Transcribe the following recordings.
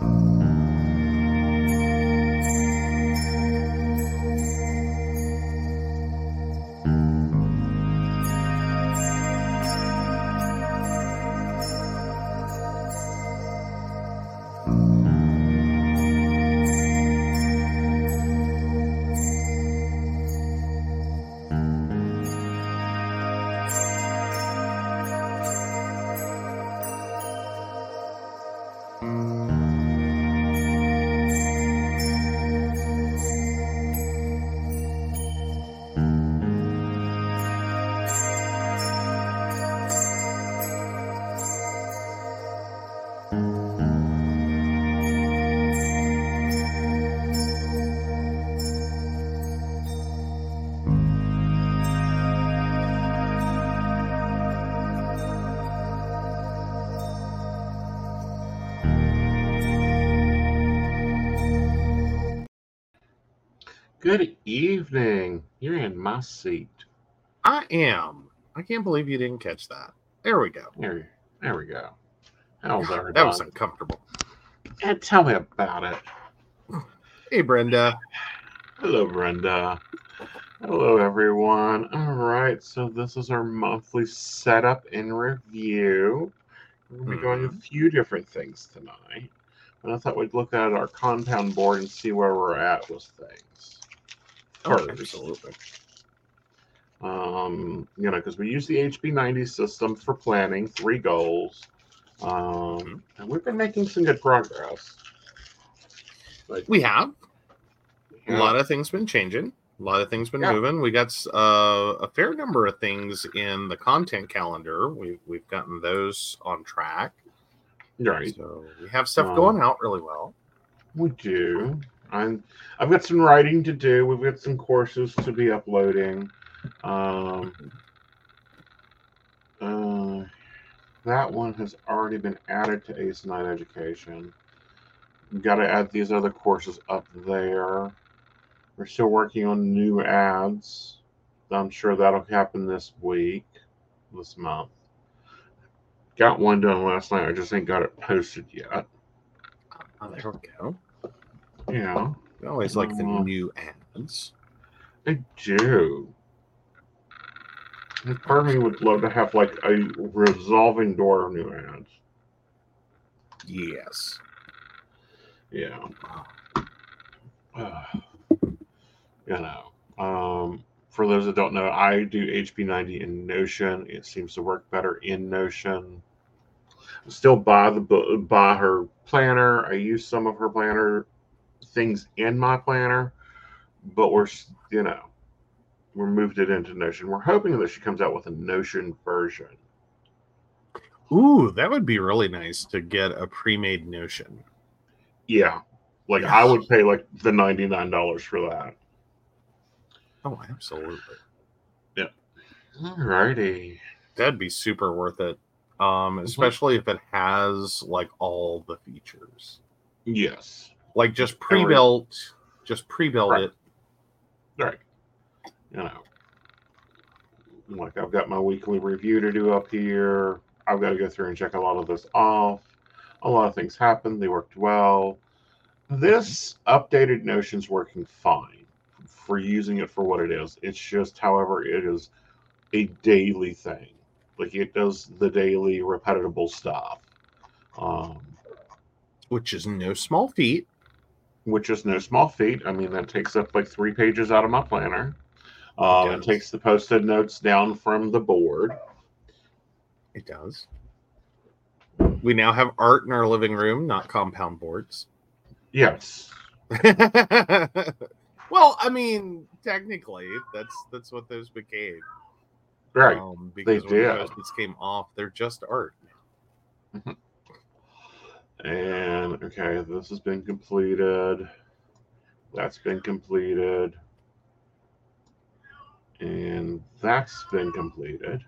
Good evening. You're in my seat. I am. I can't believe you didn't catch that. There we go. There we go. How's everybody? That was uncomfortable. And tell me about it. Hey, Brenda. Hello, Brenda. Hello, everyone. All right, so this is our monthly setup and review. We're going to be doing a few different things tonight. And I thought we'd look at our compound board and see where we're at with things. First. Absolutely. Because we use the HB90 system for planning 3 goals. And we've been making some good progress. We have. A lot of things been changing. A lot of things been moving. We got a fair number of things in the content calendar. We've gotten those on track. Right. So we have stuff going out really well. We do. I've got some writing to do. We've got some courses to be uploading. That one has already been added to Ace Night Education. We've got to add these other courses up there. We're still working on new ads. I'm sure that'll happen this month. Got one done last night. I just ain't got it posted yet. Oh, there we go. Yeah. I always like the new ads. I do. Part of me would love to have like a resolving door of new ads. Yes. Yeah. For those that don't know, I do HB90 in Notion. It seems to work better in Notion. I still buy her planner. I use some of her planner things in my planner, but we're moved it into Notion. We're hoping that she comes out with a Notion version. Ooh, that would be really nice to get a pre-made Notion. Yeah. I would pay like the $99 for that. Oh, absolutely. Yeah. Alrighty. That'd be super worth it. Especially if it has like all the features. Yes. Like just pre-built it. Right. Like I've got my weekly review to do up here. I've got to go through and check a lot of this off. A lot of things happened. They worked well. This updated Notion's working fine for using it for what it is. It's just, however, it is a daily thing. Like it does the daily repetitive stuff. Which is no small feat. I mean, that takes up like 3 pages out of my planner. It takes the posted notes down from the board. It does. We now have art in our living room, not compound boards. Yes. Well, I mean, technically, that's what those became. Right. Because when the post-its came off, they're just art. And, okay, this has been completed. That's been completed. And that's been completed.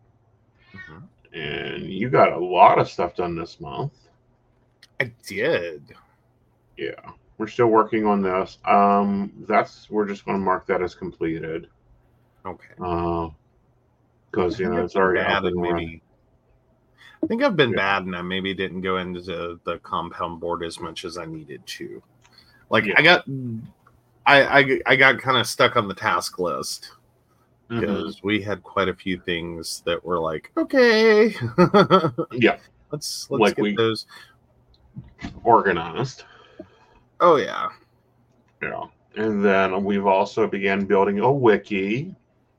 And you got a lot of stuff done this month. I did. Yeah. We're still working on this. We're just going to mark that as completed. Okay. Because, it's already up and running. I think I've been bad, and I maybe didn't go into the compound board as much as I needed to. Like I got kind of stuck on the task list because we had quite a few things that were like, okay, let's like get those organized. Oh yeah. And then we've also began building a wiki.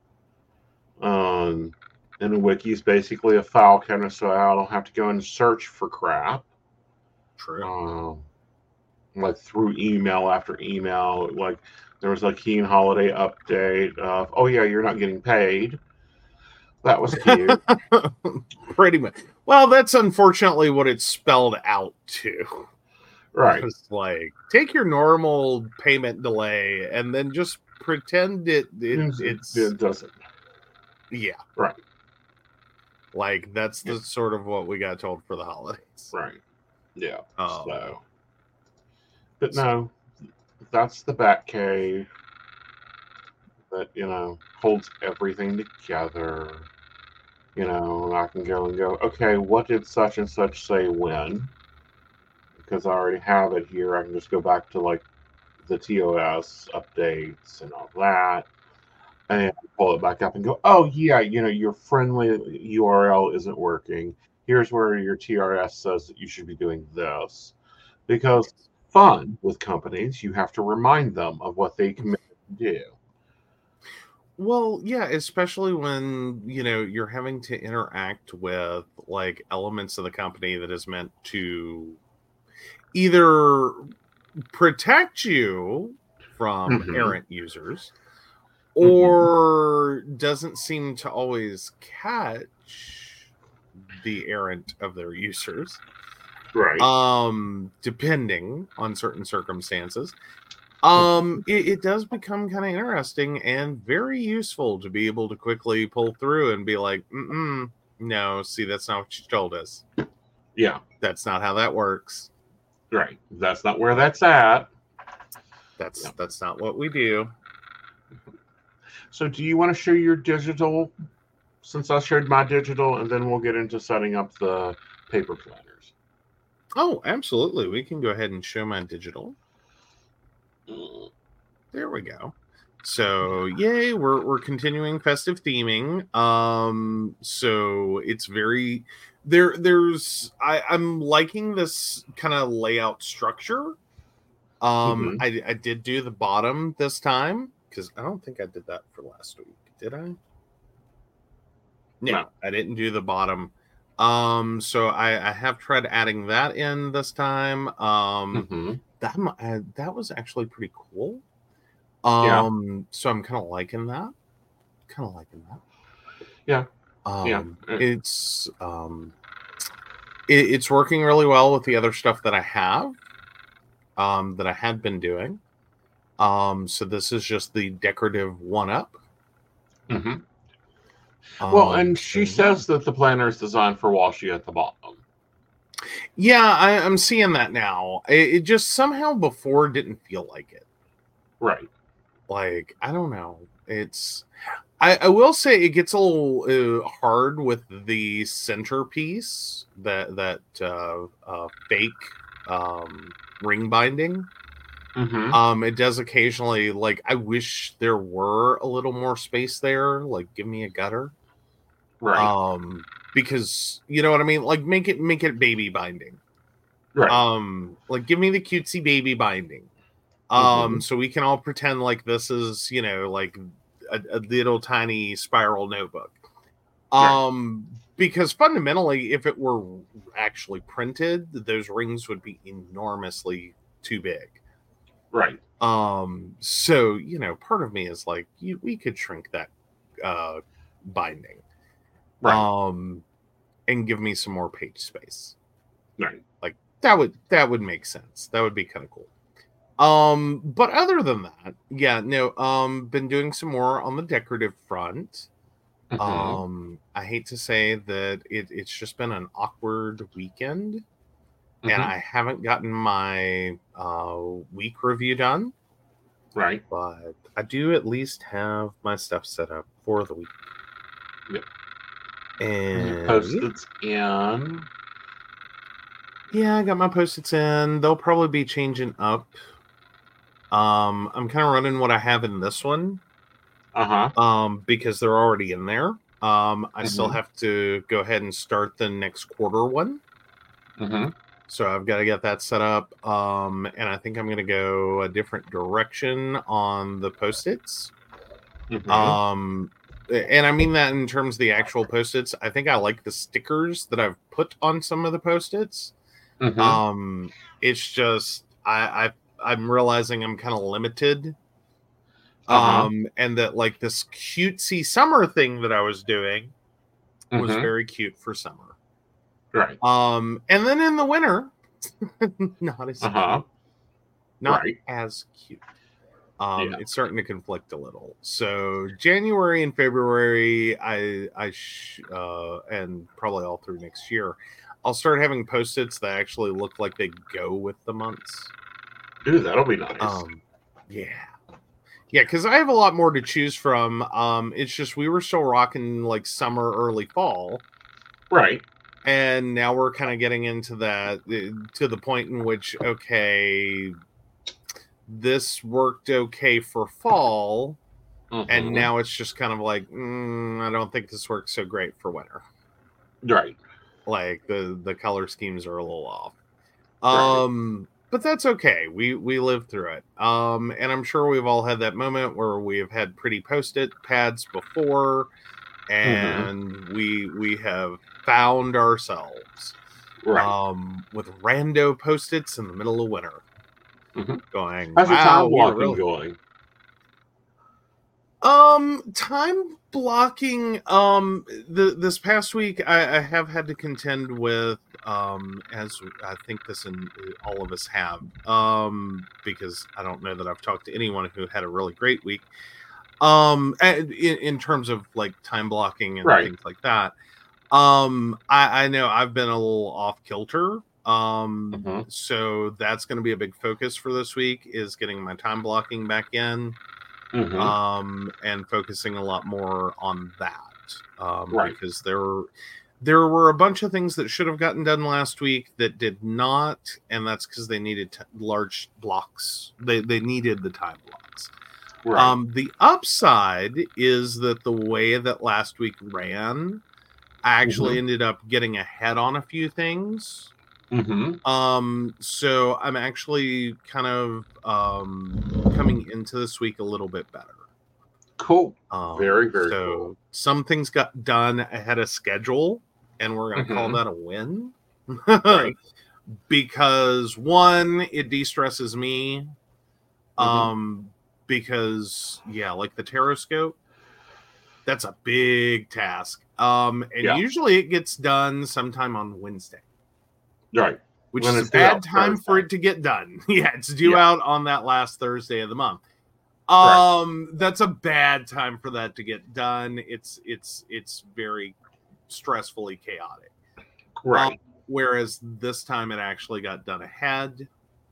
And a wiki is basically a file cabinet, so I don't have to go and search for crap. True. Like through email after email. Like there was a Keen holiday update of, oh yeah, you're not getting paid. That was cute. Pretty much. Well, that's unfortunately what it's spelled out to. Right. It's like, take your normal payment delay and then just pretend it doesn't. Yeah. Right. Like, that's the sort of what we got told for the holidays. Right. Yeah. But no, that's the Batcave that, holds everything together. I can go and go, okay, what did such and such say when? Because I already have it here. I can just go back to like the TOS updates and all that and pull it back up and go, oh yeah, your friendly URL isn't working. Here's where your TRS says that you should be doing this. Because fun with companies, you have to remind them of what they committed to do. Well, yeah, especially when, you're having to interact with like elements of the company that is meant to either protect you from errant users or doesn't seem to always catch the errant of their users. Right. Depending on certain circumstances. It does become kind of interesting and very useful to be able to quickly pull through and be like, no, see, that's not what you told us. Yeah. That's not how that works. Right. That's not where that's at. That's not what we do. So do you want to show your digital since I shared my digital, and then we'll get into setting up the paper planners? Oh, absolutely. We can go ahead and show my digital. There we go. So yay, we're continuing festive theming. So it's very I'm liking this kind of layout structure. I did do the bottom this time because I don't think I did that for last week. Did I? No, I didn't do the bottom. So I have tried adding that in this time. That was actually pretty cool. So I'm kind of liking that. Yeah. It's working really well with the other stuff that I have, that I had been doing. So this is just the decorative one-up. Well, and she says that the planner is designed for washi at the bottom. Yeah, I'm seeing that now. It just somehow before didn't feel like it. Right. Like, I don't know. I will say it gets a little hard with the centerpiece, that fake ring binding. It does occasionally, like, I wish there were a little more space there. Like, give me a gutter. Right. Because you know what I mean? Like, make it baby binding. Right. Like, give me the cutesy baby binding. So we can all pretend like this is, like a little tiny spiral notebook. Because fundamentally, if it were actually printed, those rings would be enormously too big. Right. So, part of me is like, we could shrink that binding. Right. And give me some more page space. Right. Like that would make sense. That would be kind of cool. But other than that, been doing some more on the decorative front. I hate to say that it's just been an awkward weekend, and I haven't gotten my week review done. Right. But I do at least have my stuff set up for the week. Yep. And Post-its in. Yeah, I got my Post-its in. They'll probably be changing up. I'm kind of running what I have in this one. Because they're already in there. I still have to go ahead and start the next quarter one. So I've got to get that set up. And I think I'm going to go a different direction on the Post-its. And I mean that in terms of the actual Post-its. I think I like the stickers that I've put on some of the Post-its. It's just I'm realizing I'm kind of limited. And that like this cutesy summer thing that I was doing was very cute for summer. Right. And then in the winter, not as cute. Not as cute. It's starting to conflict a little. So January and February, and probably all through next year, I'll start having Post-its that actually look like they go with the months. Ooh, that'll be nice. Yeah, because I have a lot more to choose from. It's just we were still rocking like summer, early fall. Right. And now we're kind of getting into that, to the point in which, okay, this worked okay for fall. And now it's just kind of like, I don't think this works so great for winter. Right. Like the color schemes are a little off. But that's okay. We lived through it. And I'm sure we've all had that moment where we have had pretty Post-it pads before, and we have found ourselves with rando Post-its in the middle of winter. Going, how's your time blocking going? Time blocking. This past week, I have had to contend with, as I think this and all of us have, because I don't know that I've talked to anyone who had a really great week. In terms of like time blocking and things like that. I know I've been a little off kilter. So that's going to be a big focus for this week, is getting my time blocking back in. And focusing a lot more on that, because there were a bunch of things that should have gotten done last week that did not, and that's because they needed large blocks. They needed the time blocks. The upside is that the way that last week ran, I actually ended up getting ahead on a few things. So I'm actually kind of coming into this week a little bit better. Cool. Very, very so cool. Some things got done ahead of schedule, and we're going to call that a win. Because one, it de-stresses me. Because like the Terrascope, that's a big task. And usually it gets done sometime on Wednesday. Right. Which is a bad time for it to get done. It's due out on that last Thursday of the month. That's a bad time for that to get done. It's very stressfully chaotic. Right. Whereas this time it actually got done ahead.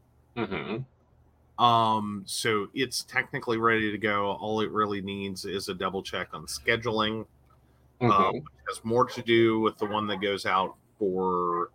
So it's technically ready to go. All it really needs is a double check on scheduling. Which has more to do with the one that goes out for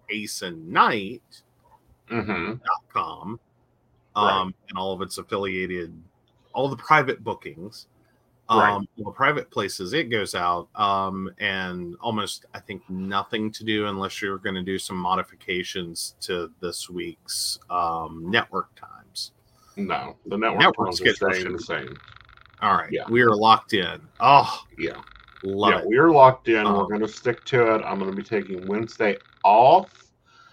AceandKnight.com, and all of its affiliated, all the private bookings, the private places it goes out, and almost, I think, nothing to do unless you're going to do some modifications to this week's network times. No, the network times are staying the same. All right, we are locked in. Oh, love it. We are locked in. We're going to stick to it. I'm going to be taking Wednesday off.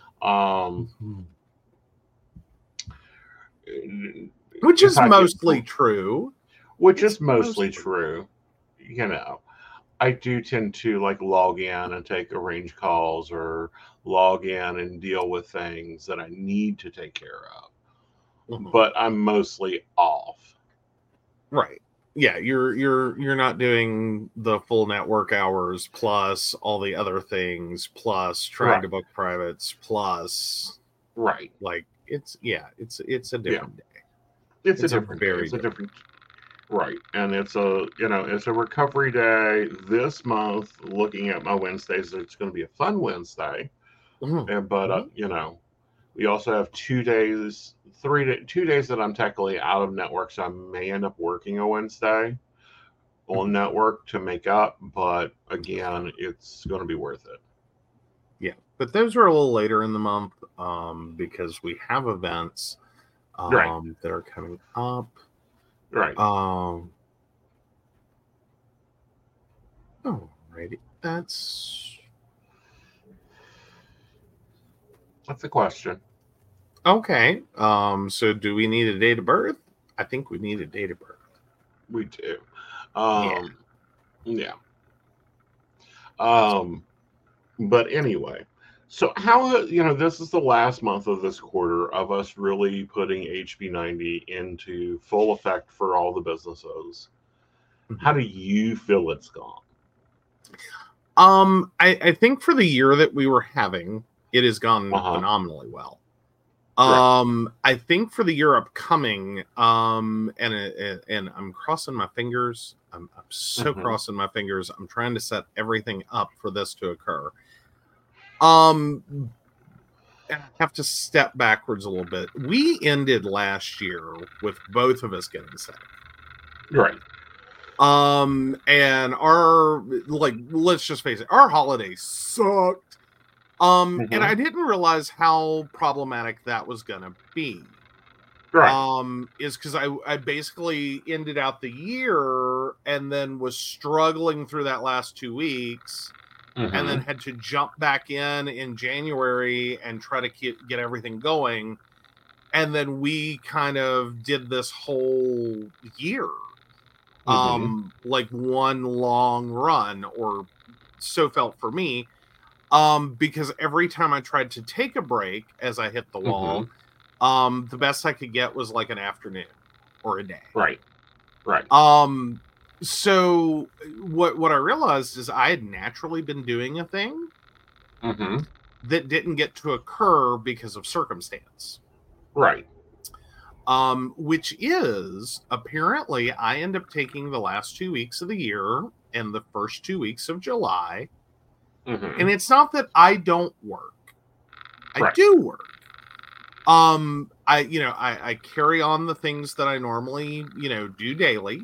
Which is mostly true. Which is mostly true. You know, I do tend to like log in and take arrange calls, or log in and deal with things that I need to take care of. But I'm mostly off. Right. Yeah, you're not doing the full network hours plus all the other things plus trying to book privates plus like it's a different day. It's a different Right. And it's a, it's a recovery day this month. Looking at my Wednesdays, it's going to be a fun Wednesday. But, we also have 2 days, 2 days that I'm technically out of network. So I may end up working a Wednesday on network to make up. But again, it's going to be worth it. Yeah. But those are a little later in the month because we have events Right. that are coming up. Right. Alrighty. That's a question. Okay. So do we need a date of birth? I think we need a date of birth. We do. Yeah. But anyway, so how, this is the last month of this quarter of us really putting HB90 into full effect for all the businesses. How do you feel it's gone? I think for the year that we were having, it has gone phenomenally well. I think for the year upcoming, and I'm crossing my fingers. I'm so crossing my fingers. I'm trying to set everything up for this to occur. I have to step backwards a little bit. We ended last year with both of us getting sick. Right. And our, let's just face it, our holidays sucked. And I didn't realize how problematic that was gonna be. Right. Is because I basically ended out the year and then was struggling through that last 2 weeks, and then had to jump back in January and try to get everything going. And then we kind of did this whole year, like one long run, or so felt for me. Because every time I tried to take a break as I hit the wall, the best I could get was like an afternoon or a day. Right. So what I realized is I had naturally been doing a thing that didn't get to occur because of circumstance. Right. Which is apparently I end up taking the last 2 weeks of the year and the first 2 weeks of July. And it's not that I don't work. I do work. I carry on the things that I normally, do daily.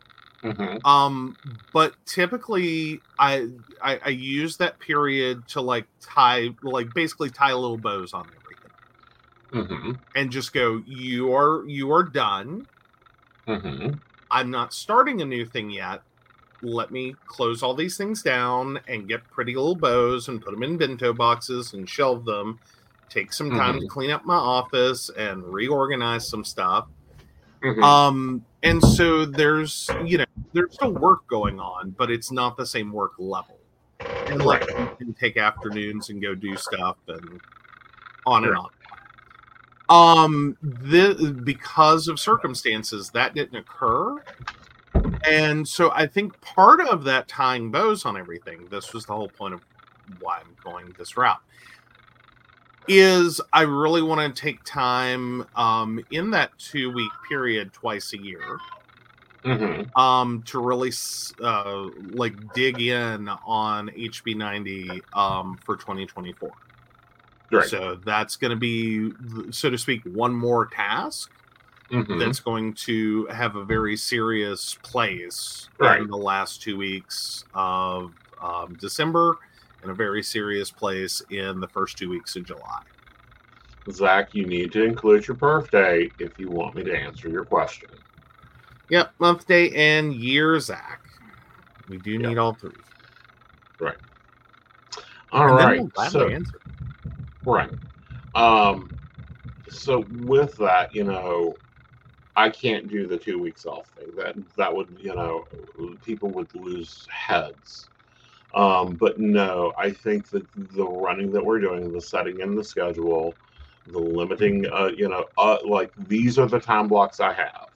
But typically I use that period to basically tie little bows on everything. And just go, you are done. I'm not starting a new thing yet. Let me close all these things down and get pretty little bows and put them in bento boxes and shelve them. Take some time to clean up my office and reorganize some stuff. And so there's still work going on, but it's not the same work level. And you can take afternoons and go do stuff and on and on. Because of circumstances, that didn't occur. And so I think part of that tying bows on everything, this was the whole point of why I'm going this route, is I really want to take time in that 2-week period twice a year to really dig in on HB90 for 2024. Right. So that's going to be, so to speak, one more task that's going to have a very serious place in the last 2 weeks of December, and a very serious place in the first 2 weeks of July. Zach, you need to include your birthday if you want me to answer your question. Yep, month, day, and year, Zach. We do need all three. Right. All right. So, right. So with that, I can't do the 2 weeks off thing. That would, people would lose heads. But no, I think that the running that we're doing, the setting in the schedule, the limiting, these are the time blocks I have.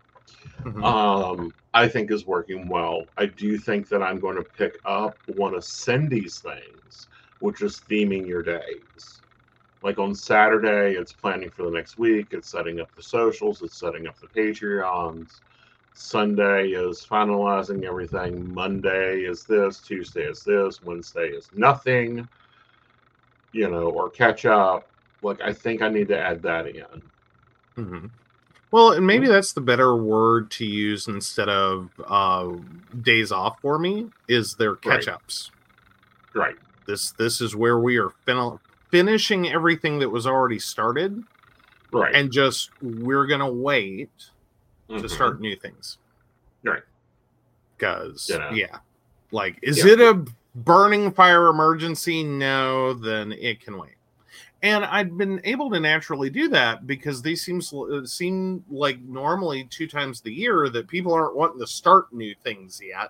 I think is working well. I do think that I'm going to pick up one of Cindy's things, which is theming your days. Like on Saturday, it's planning for the next week. It's setting up the socials. It's setting up the Patreons. Sunday is finalizing everything. Monday is this. Tuesday is this. Wednesday is nothing. Or catch up. Like, I think I need to add that in. Mm-hmm. Well, and maybe that's the better word to use instead of days off for me, is their catch-ups. Right. This is where we are finishing everything that was already started. Right. And just, we're going to wait to start new things. Right. Because, like, is it a burning fire emergency? No, then it can wait. And I'd been able to naturally do that because these seem like normally 2 times the year that people aren't wanting to start new things yet.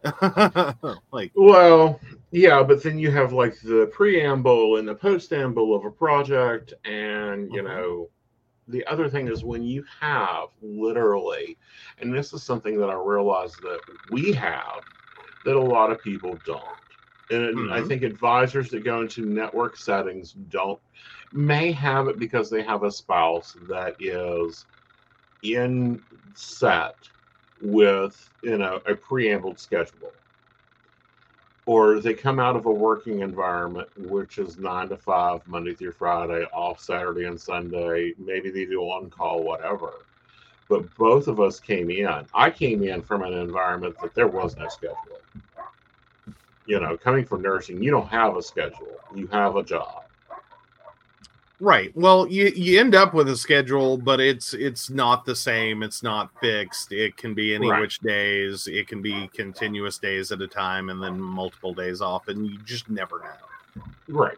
Well, yeah, but then you have like the preamble and the postamble of a project, and the other thing is when you have literally, and this is something that I realize that we have that a lot of people don't. And I think advisors that go into network settings may have it because they have a spouse that is in set with, a preambled schedule. Or they come out of a working environment, which is 9 to 5, Monday through Friday, off Saturday and Sunday. Maybe they do on call, whatever. But both of us came in. I came in from an environment that there was no schedule. Coming from nursing, you don't have a schedule. You have a job. Right. Well, you end up with a schedule, but it's not the same. It's not fixed. It can be any which days. It can be continuous days at a time and then multiple days off, and you just never know. Right.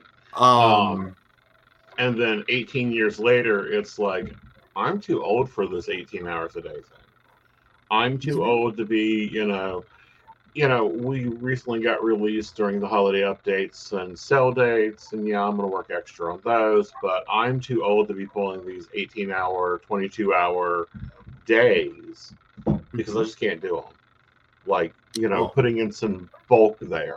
And then 18 years later, it's like, I'm too old for this 18 hours a day thing. I'm too old to be, we recently got released during the holiday updates and sell dates, and I'm going to work extra on those, but I'm too old to be pulling these 18-hour, 22-hour days because I just can't do them. Like, putting in some bulk there.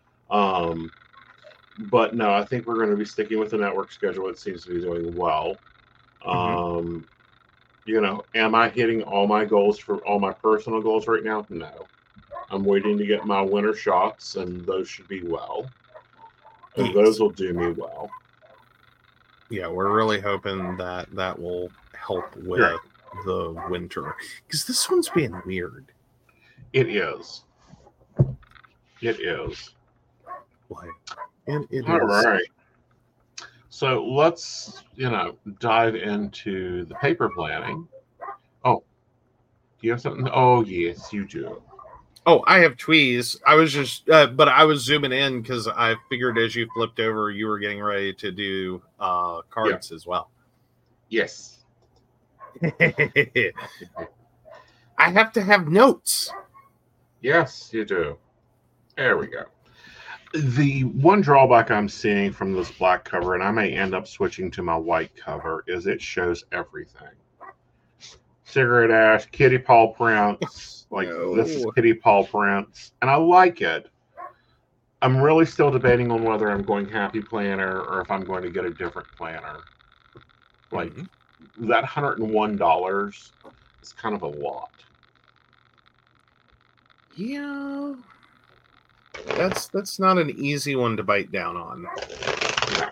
But no, I think we're going to be sticking with the network schedule. It seems to be doing well. Am I hitting all my goals for all my personal goals right now? No. I'm waiting to get my winter shots, and those should be well. And those will do me well. Yeah, we're really hoping that will help with the winter. Because this one's being weird. It is. It is. It all right. So let's, dive into the paper planning. Oh, do you have something? Oh, yes, you do. Oh, I have tweez. I was just, but I was zooming in because I figured as you flipped over, you were getting ready to do cards as well. Yes. I have to have notes. Yes, you do. There we go. The one drawback I'm seeing from this black cover, and I may end up switching to my white cover, is it shows everything. Cigarette ash, kitty paw prints, this is kitty paw prints, and I like it. I'm really still debating on whether I'm going happy planner or if I'm going to get a different planner. Like, that $101 is kind of a lot. Yeah. That's not an easy one to bite down on. No.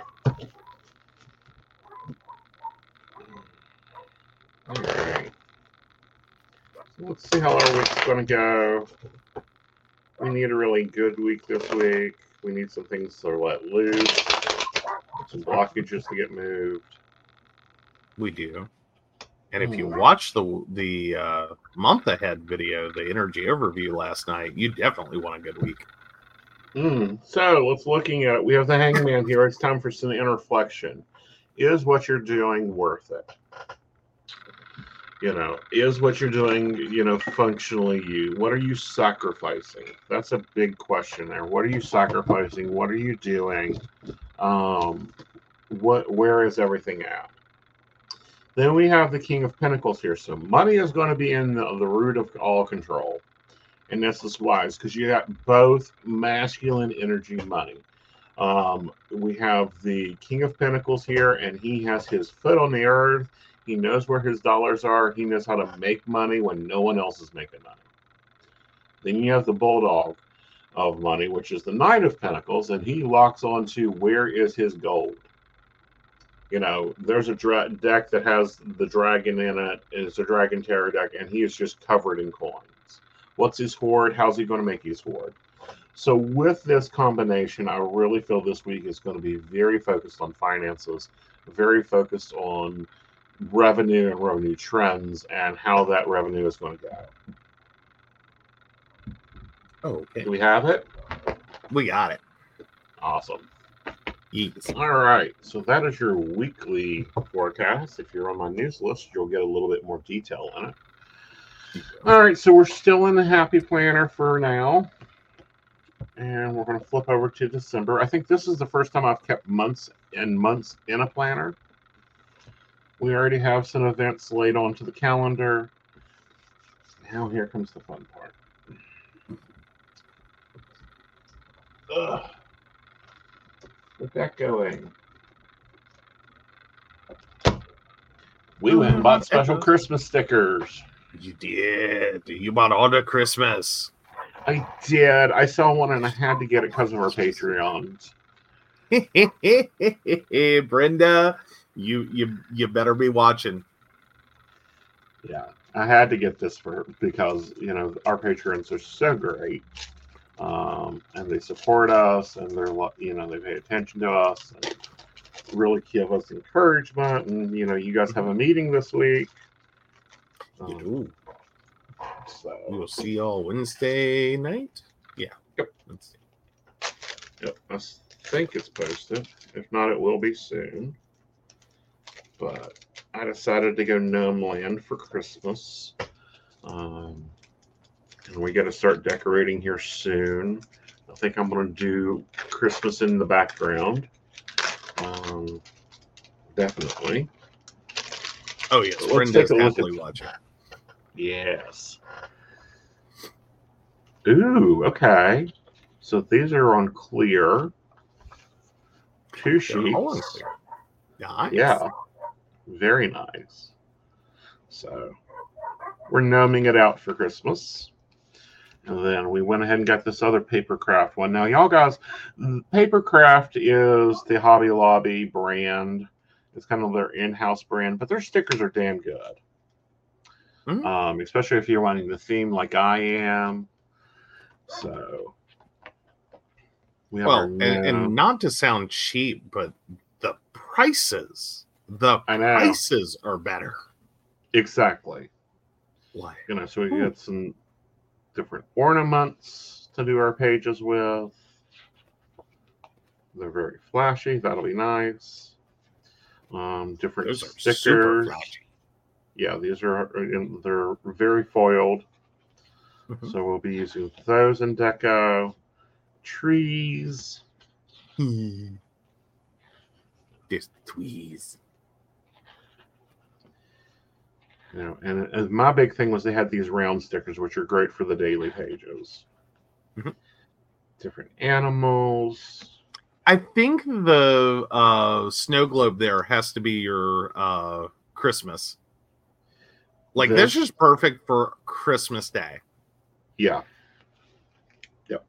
All right. So let's see how our week's going to go. We need a really good week this week. We need some things to let loose, some blockages to get moved. We do. And if you watch the month ahead video, the energy overview last night, you definitely want a good week. So let's looking at it. We have the Hangman here. It's time for some interflection. Is what you're doing worth it? Is what you're doing, functionally you? What are you sacrificing? That's a big question there. What are you sacrificing? What are you doing? Where is everything at? Then we have the King of Pentacles here. So money is going to be in the root of all control. And this is wise because you got both masculine energy money. We have the King of Pentacles here, and he has his foot on the earth. He knows where his dollars are. He knows how to make money when no one else is making money. Then you have the bulldog of money, which is the Knight of Pentacles, and he locks on to where is his gold. There's a deck that has the dragon in it. It's a dragon tarot deck, and he is just covered in coins. What's his hoard? How's he going to make his hoard? So with this combination, I really feel this week is going to be very focused on finances, very focused on revenue and revenue trends, and how that revenue is going to go. Oh, okay. Do we have it? We got it. Awesome. Yes. All right. So that is your weekly forecast. If you're on my news list, you'll get a little bit more detail in it. All right. So we're still in the Happy Planner for now. And we're going to flip over to December. I think this is the first time I've kept months and months in a planner. We already have some events laid onto the calendar. Now here comes the fun part. Ugh. Get that going. We went and bought special Christmas stickers. You did. You bought all the Christmas. I did. I saw one and I had to get it because of our Patreons. Brenda, you better be watching. Yeah, I had to get this because our patrons are so great, and they support us, and they pay attention to us, and really give us encouragement. And you guys have a meeting this week. So we'll see y'all Wednesday night. Yeah. Yep. Yep. I think it's posted. If not, it will be soon. But I decided to go Gnome Land for Christmas. And we got to start decorating here soon. I think I'm going to do Christmas in the background. Definitely. Oh, yes. Brenda's definitely watching. Yes. Ooh, okay. So these are on clear. 2 sheets. Nice. Yeah. Very nice. So we're gnoming it out for Christmas. And then we went ahead and got this other Papercraft one. Now, y'all guys, Papercraft is the Hobby Lobby brand. It's kind of their in-house brand, but their stickers are damn good. Mm-hmm. Especially if you're wanting the theme like I am. So we have and not to sound cheap, but the prices are better. Exactly. Why? So we got some different ornaments to do our pages with. They're very flashy. That'll be nice. Different Those stickers. Are super flashy. Yeah, they're very foiled. Mm-hmm. So we'll be using those in deco. Trees. There's trees. And my big thing was they had these round stickers, which are great for the daily pages. Mm-hmm. Different animals. I think the snow globe there has to be your Christmas. Like, this is perfect for Christmas Day. Yeah. Yep.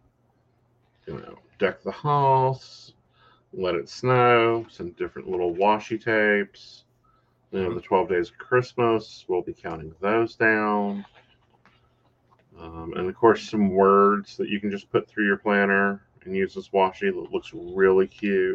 Deck the house, let it snow, some different little washi tapes. The 12 days of Christmas, we'll be counting those down. And of course, some words that you can just put through your planner and use this washi that looks really cute.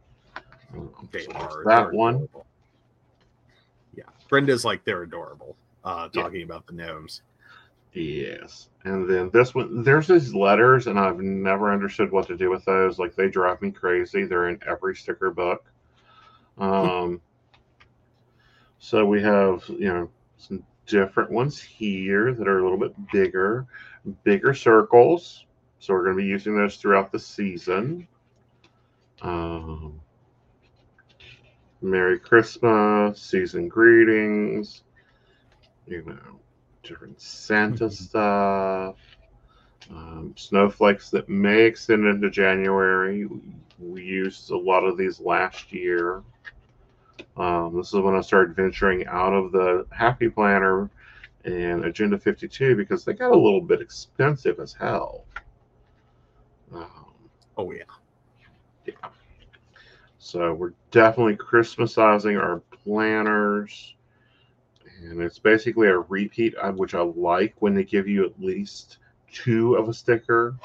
That one. Adorable. Yeah. Brenda's like, they're adorable. Talking about the gnomes. Yes. And then this one, there's these letters, and I've never understood what to do with those. Like, they drive me crazy. They're in every sticker book. So we have, some different ones here that are a little bit bigger circles. So we're going to be using those throughout the season. Merry Christmas, season greetings, different Santa stuff, snowflakes that may extend into January. We used a lot of these last year. This is when I started venturing out of the Happy Planner and Agenda 52 because they got a little bit expensive as hell. Oh, yeah. Yeah. So we're definitely Christmasizing our planners. And it's basically a repeat, which I like when they give you at least 2 of a sticker.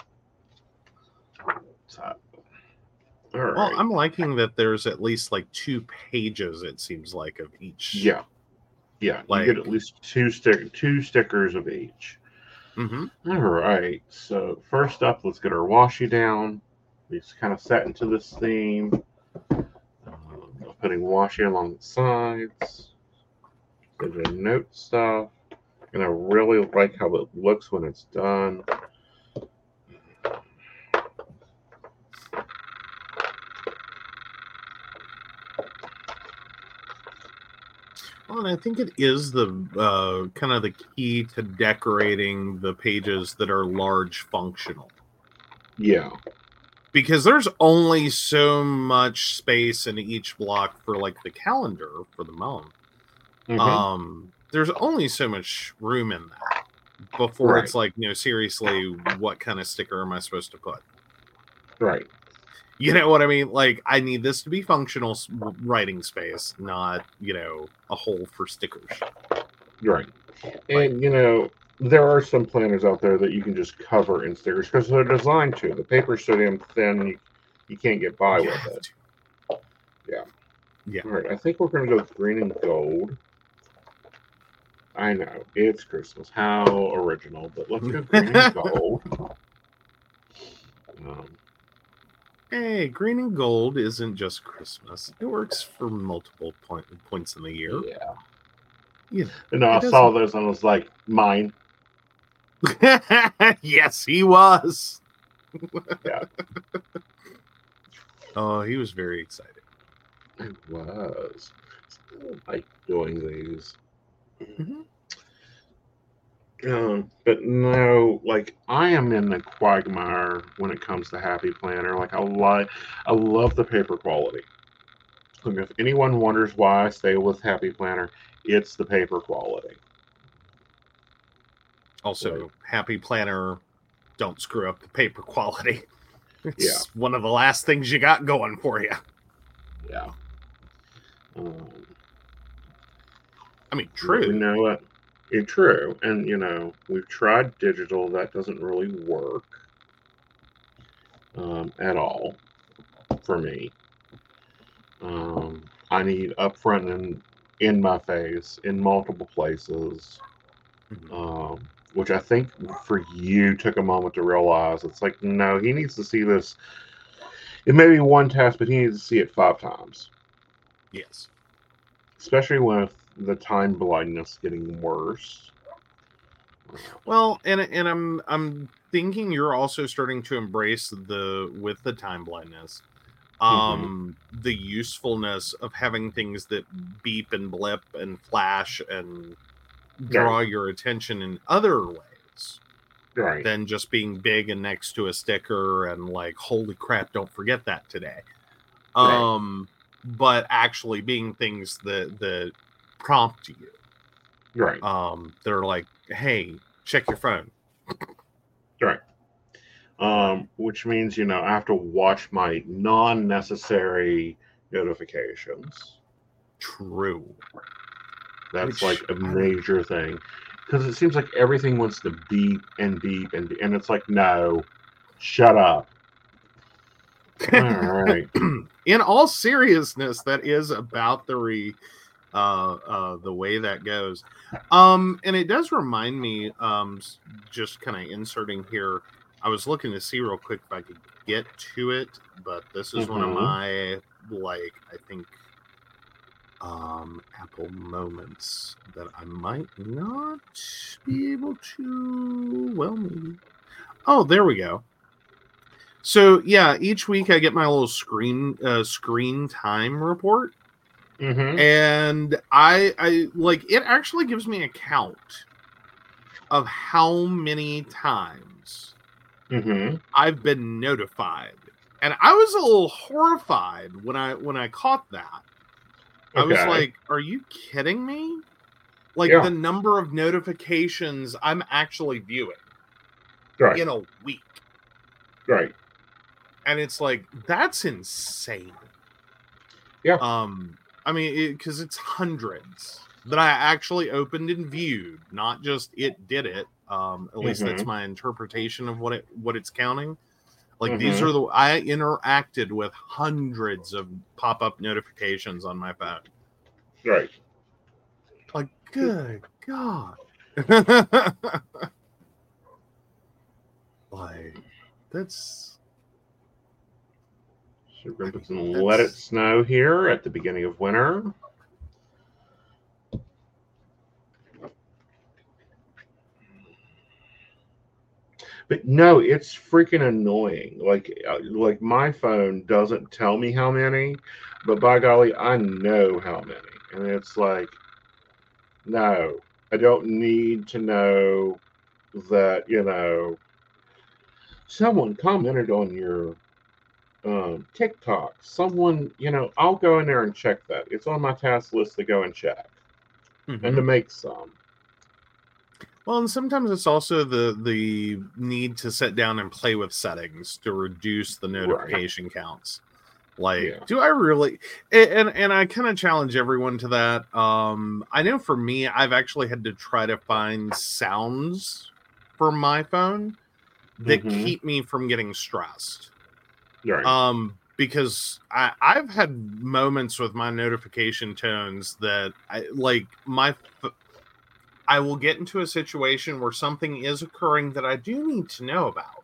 So, all right. Well, I'm liking that there's at least like 2 pages, it seems like, of each. Yeah. Yeah. Like, you get at least 2 stickers of each. Mm-hmm. All right. So first up, let's get our washi down. It's kind of set into this theme. Putting washi along the sides. The note stuff. And I really like how it looks when it's done. Well, and I think it is the kind of the key to decorating the pages that are large functional. Yeah. Because there's only so much space in each block for like the calendar for the month. Mm-hmm. There's only so much room in that before It's like, seriously, what kind of sticker am I supposed to put? Right. You know what I mean? Like, I need this to be functional writing space, not, a hole for stickers. Right. And, there are some planners out there that you can just cover in stickers because they're designed to. The paper's so damn thin, you can't get by with it. Yeah. Yeah. All right. I think we're going to go with green and gold. I know. It's Christmas. How original. But let's go green and gold. Hey, green and gold isn't just Christmas. It works for multiple points in the year. Yeah. I saw those and I was like, mine. Yes, he was. Yeah. Oh, he was very excited. I was. I like doing these. Mm-hmm. But no, like I am in the quagmire when it comes to Happy Planner. Like I love the paper quality. Like if anyone wonders why I stay with Happy Planner, it's the paper quality. Also, Happy Planner, don't screw up the paper quality. It's one of the last things you got going for you. Yeah. I mean, true. You know what? It's true. And, we've tried digital. That doesn't really work at all for me. I need upfront and in my face in multiple places, which I think for you took a moment to realize. It's like, no, he needs to see this. It may be one test, but he needs to see it 5 times. Yes. Especially with the time blindness getting worse. Well, and I'm thinking you're also starting to embrace with the time blindness, the usefulness of having things that beep and blip and flash and draw your attention in other ways than just being big and next to a sticker and like, holy crap, don't forget that today. But actually being things that prompt you. Right. They're like, hey, check your phone. Right. Which means, I have to watch my non-necessary notifications. True. That's like a major thing. Because it seems like everything wants to beep and beep and it's like, no, shut up. All right. In all seriousness, that is about the way that goes. And it does remind me, just kind of inserting here, I was looking to see real quick if I could get to it, but this is one of my, like, I think, Apple moments that I might not be able to, well, maybe. Oh, there we go. So yeah, each week I get my little screen time report. And I like it actually gives me a count of how many times I've been notified, and I was a little horrified when I caught that. I was Okay. like, are you kidding me? Like Yeah. the number of notifications I'm actually viewing Right. in a week. Right. And it's like, that's insane. Yeah. I mean, because it's hundreds that I actually opened and viewed, not just it did it. At least that's my interpretation of what it's counting. Like these are I interacted with hundreds of pop-up notifications on my phone. Right. Like, good God. Like, that's... So we're going to put some Let It Snow here at the beginning of winter. But no, it's freaking annoying. Like my phone doesn't tell me how many, but by golly, I know how many. And it's like, no, I don't need to know that, someone commented on your TikTok. Someone, I'll go in there and check that. It's on my task list to go and check and to make some. Well, and sometimes it's also the need to sit down and play with settings to reduce the notification counts. Like, do I really? And I kind of challenge everyone to that. I know for me, I've actually had to try to find sounds for my phone that keep me from getting stressed. Right. Because I've had moments with my notification tones that I will get into a situation where something is occurring that I do need to know about.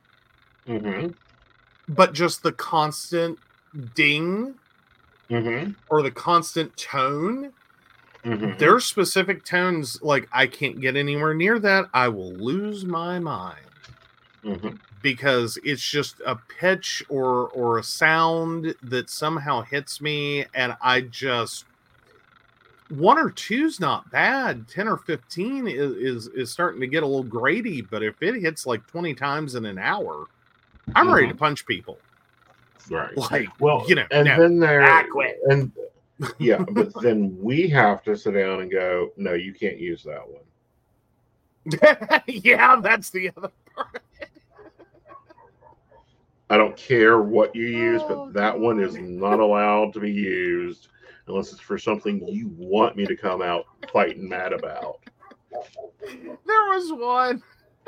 But just the constant ding or the constant tone, there's specific tones, like I can't get anywhere near that. I will lose my mind. Because it's just a pitch or a sound that somehow hits me, and I just... 1 or 2's not bad. 10 or 15 is starting to get a little grady, but if it hits like 20 times in an hour, I'm ready to punch people. Right. Like, and then but then we have to sit down and go, no, you can't use that one. Yeah, that's the other part. I don't care what you use, but that one is not allowed to be used unless it's for something you want me to come out fighting mad about. There was one.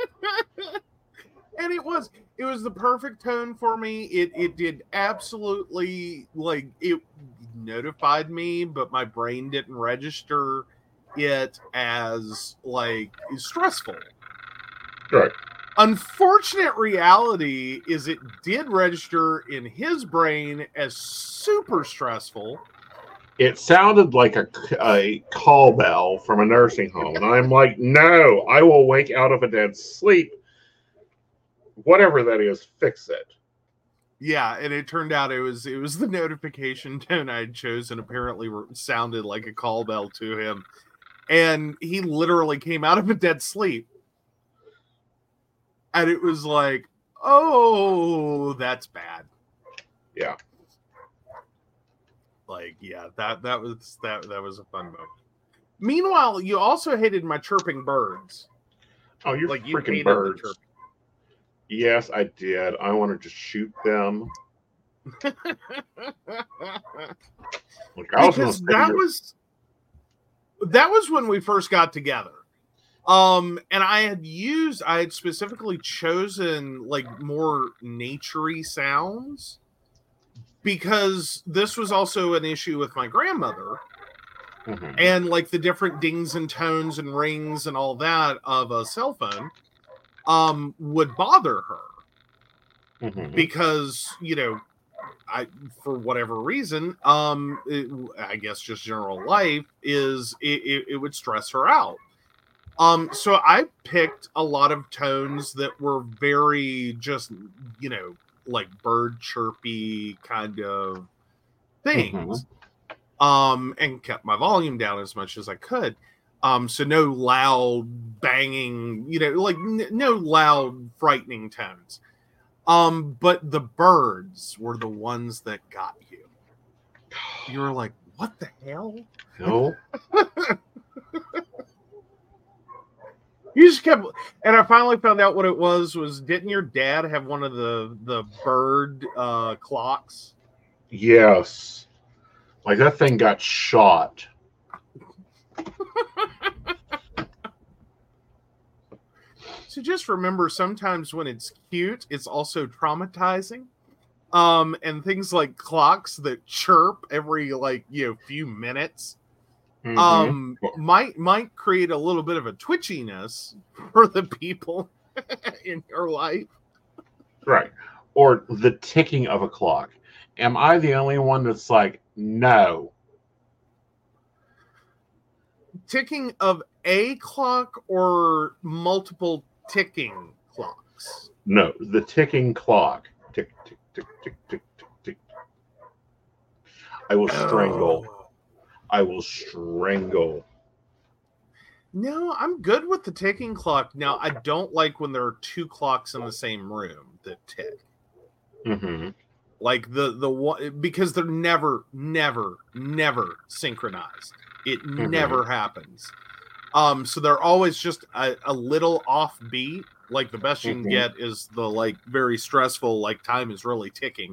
And it was the perfect tone for me. It did absolutely, like, it notified me, but my brain didn't register it as like stressful. Right. Unfortunate reality is it did register in his brain as super stressful. It sounded like a call bell from a nursing home. And I'm like, no, I will wake out of a dead sleep. Whatever that is, fix it. Yeah, and it turned out it was the notification tone I had chosen. Apparently sounded like a call bell to him. And he literally came out of a dead sleep. And it was like, oh, that's bad. Yeah. Like, yeah, that was a fun moment. Meanwhile, you also hated my chirping birds. Oh, you're like freaking birds. Yes, I did. I wanted to shoot them. Because that was when we first got together. And I had specifically chosen like more naturey sounds because this was also an issue with my grandmother. And like the different dings and tones and rings and all that of a cell phone would bother her because, for whatever reason, I guess just general life is it would stress her out. So I picked a lot of tones that were very just, like bird chirpy kind of things. And kept my volume down as much as I could. So no loud banging, no loud frightening tones. But the birds were the ones that got you. You were like, what the hell? No. You just kept, and I finally found out what it was. Didn't your dad have one of the bird clocks? Yes. Like that thing got shot. So just remember, sometimes when it's cute, it's also traumatizing. And things like clocks that chirp every few minutes might create a little bit of a twitchiness for the people in your life. Right. Or the ticking of a clock. Am I the only one that's like, no? Ticking of a clock or multiple ticking clocks? No, the ticking clock. Tick, tick, tick, tick, tick, tick, tick. I will strangle. I will strangle. No, I'm good with the ticking clock. Now, I don't like when there are two clocks in the same room that tick. Mm-hmm. Like the one, because they're never synchronized. It never happens. So they're always just a little offbeat. Like the best you can get is the very stressful, time is really ticking.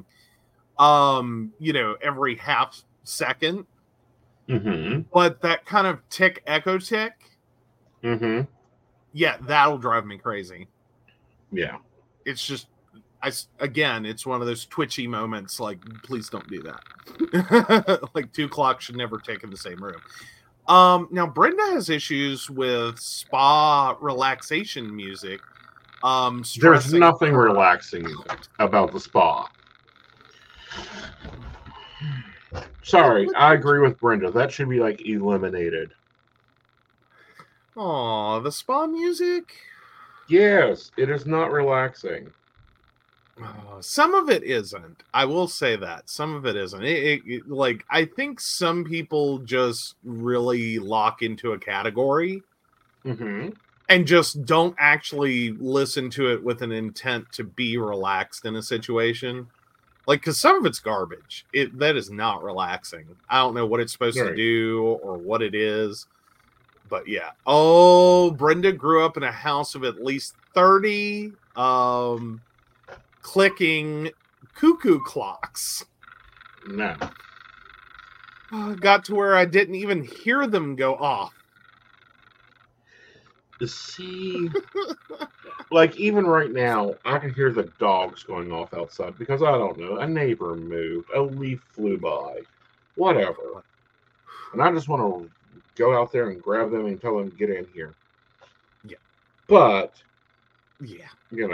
Every half second. Mm-hmm. But that kind of tick echo tick. Mm-hmm. Yeah, that'll drive me crazy. Yeah. It's just it's one of those twitchy moments. Like, please don't do that. Like, 2 clocks should never tick in the same room. Now Brenda has issues with spa relaxation music. There's nothing relaxing about the spa. Sorry, I agree with Brenda. That should be eliminated. Oh, the spa music? Yes, it is not relaxing. Some of it isn't. I will say that. Some of it isn't. I think some people just really lock into a category and just don't actually listen to it with an intent to be relaxed in a situation. Because some of it's garbage. That is not relaxing. I don't know what it's supposed to do or what it is. But yeah. Oh, Brenda grew up in a house of at least 30 clicking cuckoo clocks. No. Got to where I didn't even hear them go off. See, even right now, I can hear the dogs going off outside because I don't know, a neighbor moved, a leaf flew by, whatever. And I just want to go out there and grab them and tell them to get in here. Yeah. But, yeah,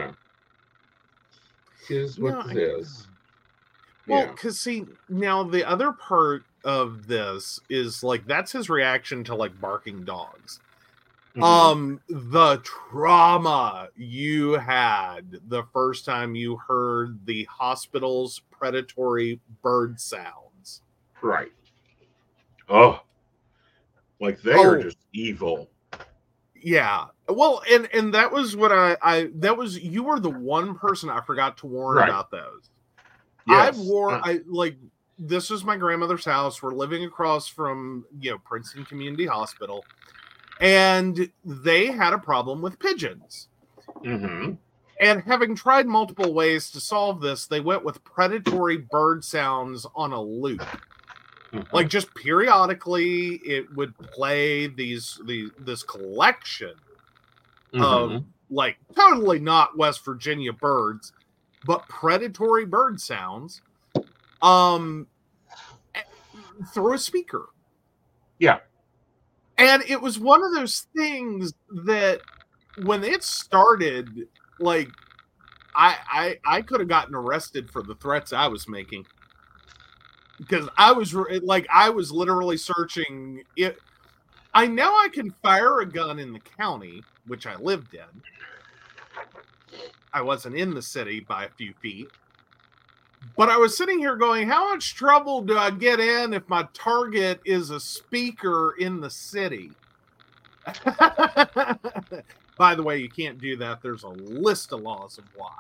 is what it is. Well, because see, now the other part of this is that's his reaction to barking dogs. The trauma you had the first time you heard the hospital's predatory bird sounds. Right. Oh. They are just evil. Yeah. Well, and that was what you were the one person I forgot to warn about those. Yes. This is my grandmother's house. We're living across from, Princeton Community Hospital. And they had a problem with pigeons. Mm-hmm. And having tried multiple ways to solve this, they went with predatory bird sounds on a loop. Mm-hmm. Just periodically, it would play this collection of totally not West Virginia birds, but predatory bird sounds through a speaker. Yeah. And it was one of those things that when it started, I could have gotten arrested for the threats I was making. Because I was literally searching it. I know I can fire a gun in the county, which I lived in. I wasn't in the city by a few feet. But I was sitting here going, how much trouble do I get in if my target is a speaker in the city? By the way, you can't do that. There's a list of laws of why.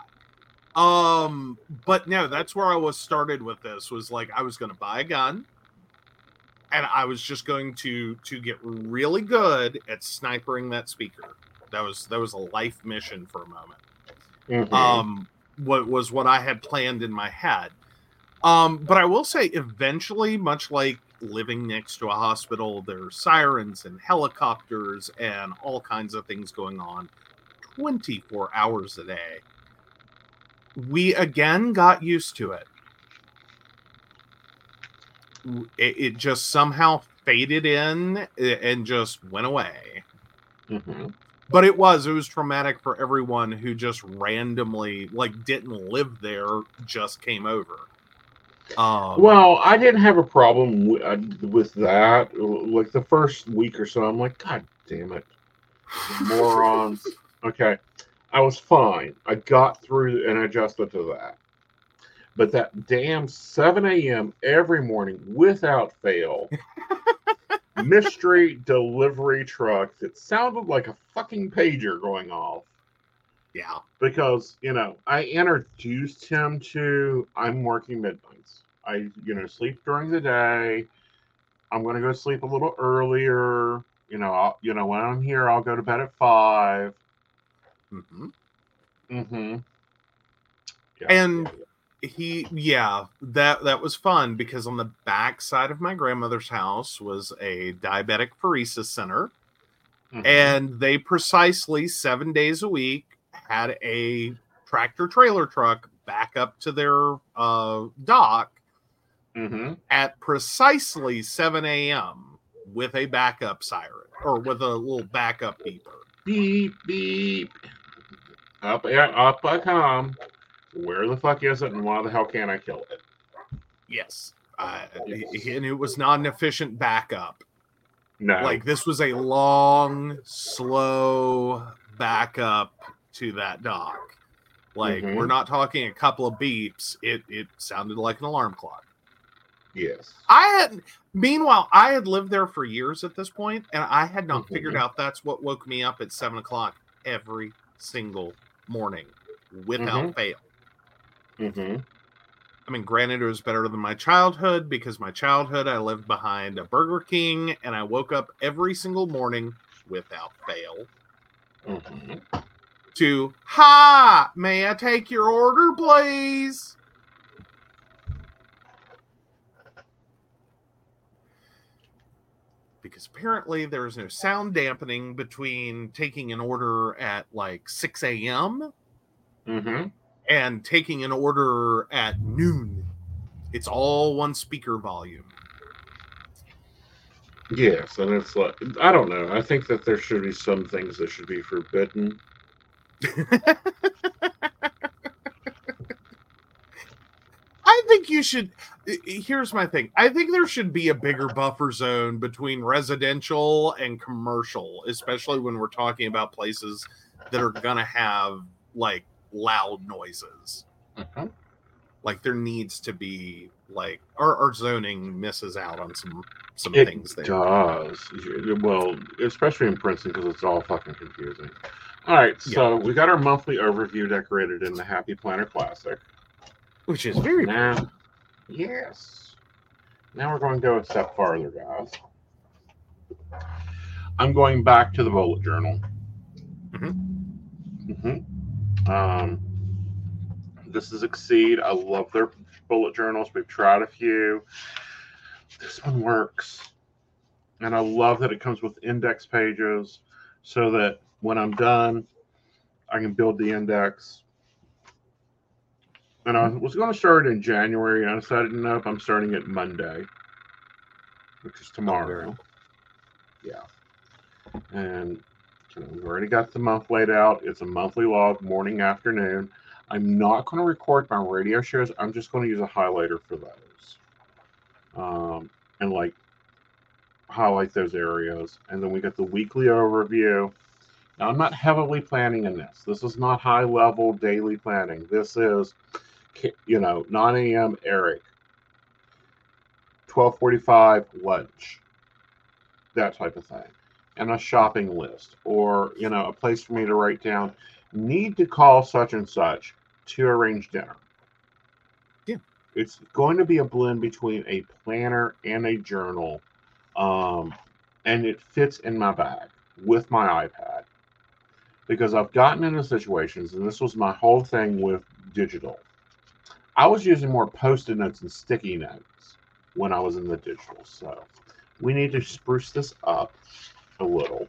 But no, that's where I was started with this, was I was going to buy a gun. and I was just going to get really good at snipering that speaker. That was a life mission for a moment. What I had planned in my head. But I will say, eventually, much like living next to a hospital, there's sirens and helicopters and all kinds of things going on 24 hours a day. We again got used to it. It just somehow faded in and just went away. But it was traumatic for everyone who just randomly, like, didn't live there, just came over. Well, I didn't have a problem with that. Like the first week or so, I'm like, God damn it, morons. Okay, I was fine. I got through and adjusted to that. But that damn 7 a.m. every morning, without fail, mystery delivery truck that sounded like a fucking pager going off. Yeah. Because, I introduced him to, I'm working midnights. I, sleep during the day. I'm going to go sleep a little earlier. When I'm here, I'll go to bed at 5. Yeah, and that was fun because on the back side of my grandmother's house was a diabetic pheresis center. And they precisely 7 days a week had a tractor trailer truck back up to their dock at precisely 7 a.m. with a backup siren or with a little backup beeper. Beep, beep. Up I come. Where the fuck is it and why the hell can't I kill it? Yes. And it was not an efficient backup. No. Like, this was a long, slow backup to that dock. Like, we're not talking a couple of beeps. It sounded like an alarm clock. Yes. Meanwhile, I had lived there for years at this point, and I had not figured out that's what woke me up at 7 o'clock every single morning without fail. I mean, granted, it was better than my childhood because my childhood, I lived behind a Burger King, and I woke up every single morning without fail to, "Hi, may I take your order, please?" Because apparently there's no sound dampening between taking an order at like 6 a.m. And taking an order at noon. It's all one speaker volume. Yes, and it's like, I don't know. I think that there should be some things that should be forbidden. I think you should. Here's my thing. I think there should be a bigger buffer zone between residential and commercial, especially when we're talking about places that are going to have like loud noises. Like, there needs to be, like, our zoning misses out on some things there. It does. Well, especially in Princeton because it's all fucking confusing. All right, so we got our monthly overview decorated in the Happy Planner Classic. Which is very now, yes. Now we're going to go a step farther, guys. I'm going back to the bullet journal. This is Exceed. I love their bullet journals. We've tried a few. This one works. And I love that it comes with index pages so that when I'm done, I can build the index. And I was going to start in January, and I decided, nope, I'm starting it Monday, which is tomorrow. And we've already got the month laid out. It's a monthly log, morning, afternoon. I'm not going to record my radio shows. I'm just going to use a highlighter for those. And like highlight those areas. And then we get the weekly overview. Now, I'm not heavily planning in this. This is not high level daily planning. This is, 9 a.m. Eric, 12:45 lunch, that type of thing. And a shopping list or, a place for me to write down, need to call such and such to arrange dinner. Yeah. It's going to be a blend between a planner and a journal And it fits in my bag with my iPad because I've gotten into situations, and this was my whole thing with digital. I was using more post-it notes and sticky notes when I was in the digital, so we need to spruce this up a little.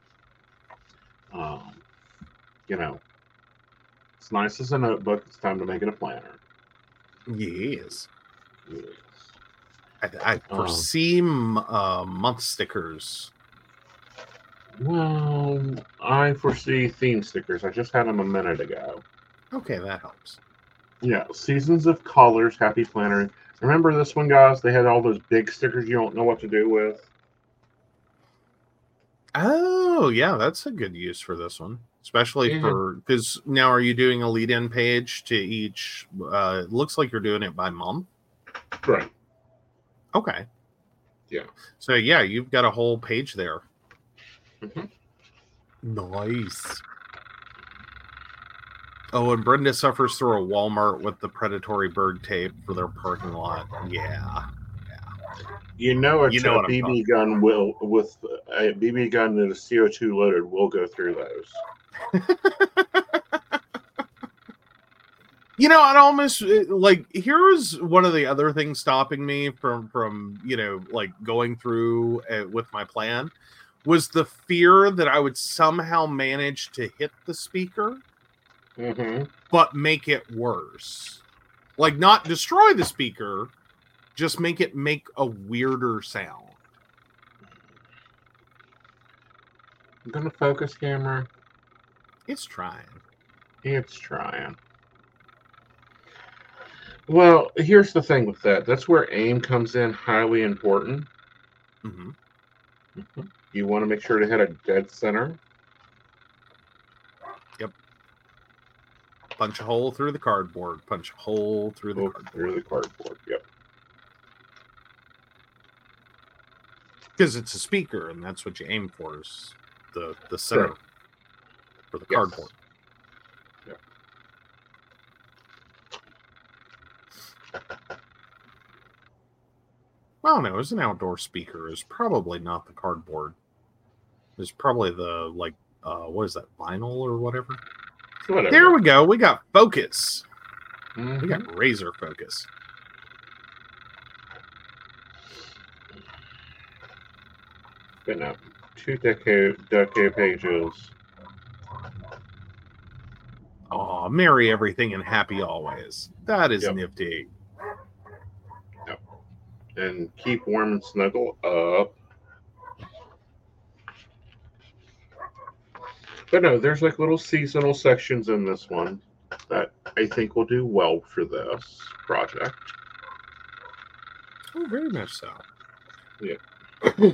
Um, you know, it's nice as a notebook. It's time to make it a planner. Yes. Yes. I foresee month stickers. Well, I foresee theme stickers. I just had them a minute ago. Okay, that helps. Yeah, Seasons of Colors, Happy Planner. Remember this one, guys? They had all those big stickers you don't know what to do with. Oh, yeah, that's a good use for this one, especially for because now are you doing a lead-in page to each? It looks like you're doing it by month. Right. Okay. Yeah. So yeah, you've got a whole page there. Mm-hmm. Nice. Oh, and Brenda suffers through a Walmart with the predatory bird tape for their parking lot. Yeah. You know, a what I'm BB gun will with a BB gun that is CO2 loaded will go through those. I'd almost like here's one of the other things stopping me from like going through with my plan was the fear that I would somehow manage to hit the speaker, but make it worse. Like not destroy the speaker, just make it make a weirder sound. I'm gonna focus camera. It's trying. It's trying. Well, here's the thing with that. That's where aim comes in highly important. Mm-hmm. Mm-hmm. You want to make sure to hit a dead center. Yep. Punch a hole through the cardboard. Punch a hole through the cardboard. Through the cardboard. Yep. Because it's a speaker, and that's what you aim for is the center for the cardboard. Yep. Well, no, it's an outdoor speaker. It's probably not the cardboard. It's probably the what is that, vinyl or whatever? There we go. We got focus. Mm-hmm. We got razor focus. Been up 2 decade pages. Oh, merry everything and happy always. That is nifty. Yep. And keep warm and snuggle up. But no, there's like little seasonal sections in this one that I think will do well for this project. Oh, very much so. Yeah.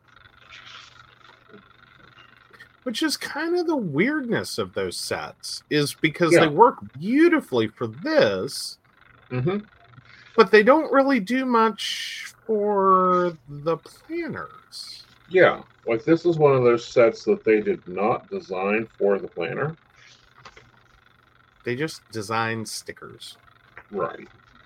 Which is kind of the weirdness of those sets, is because they work beautifully for this, but they don't really do much for the planners. Yeah, like this is one of those sets that they did not design for the planner. They just designed stickers. Right.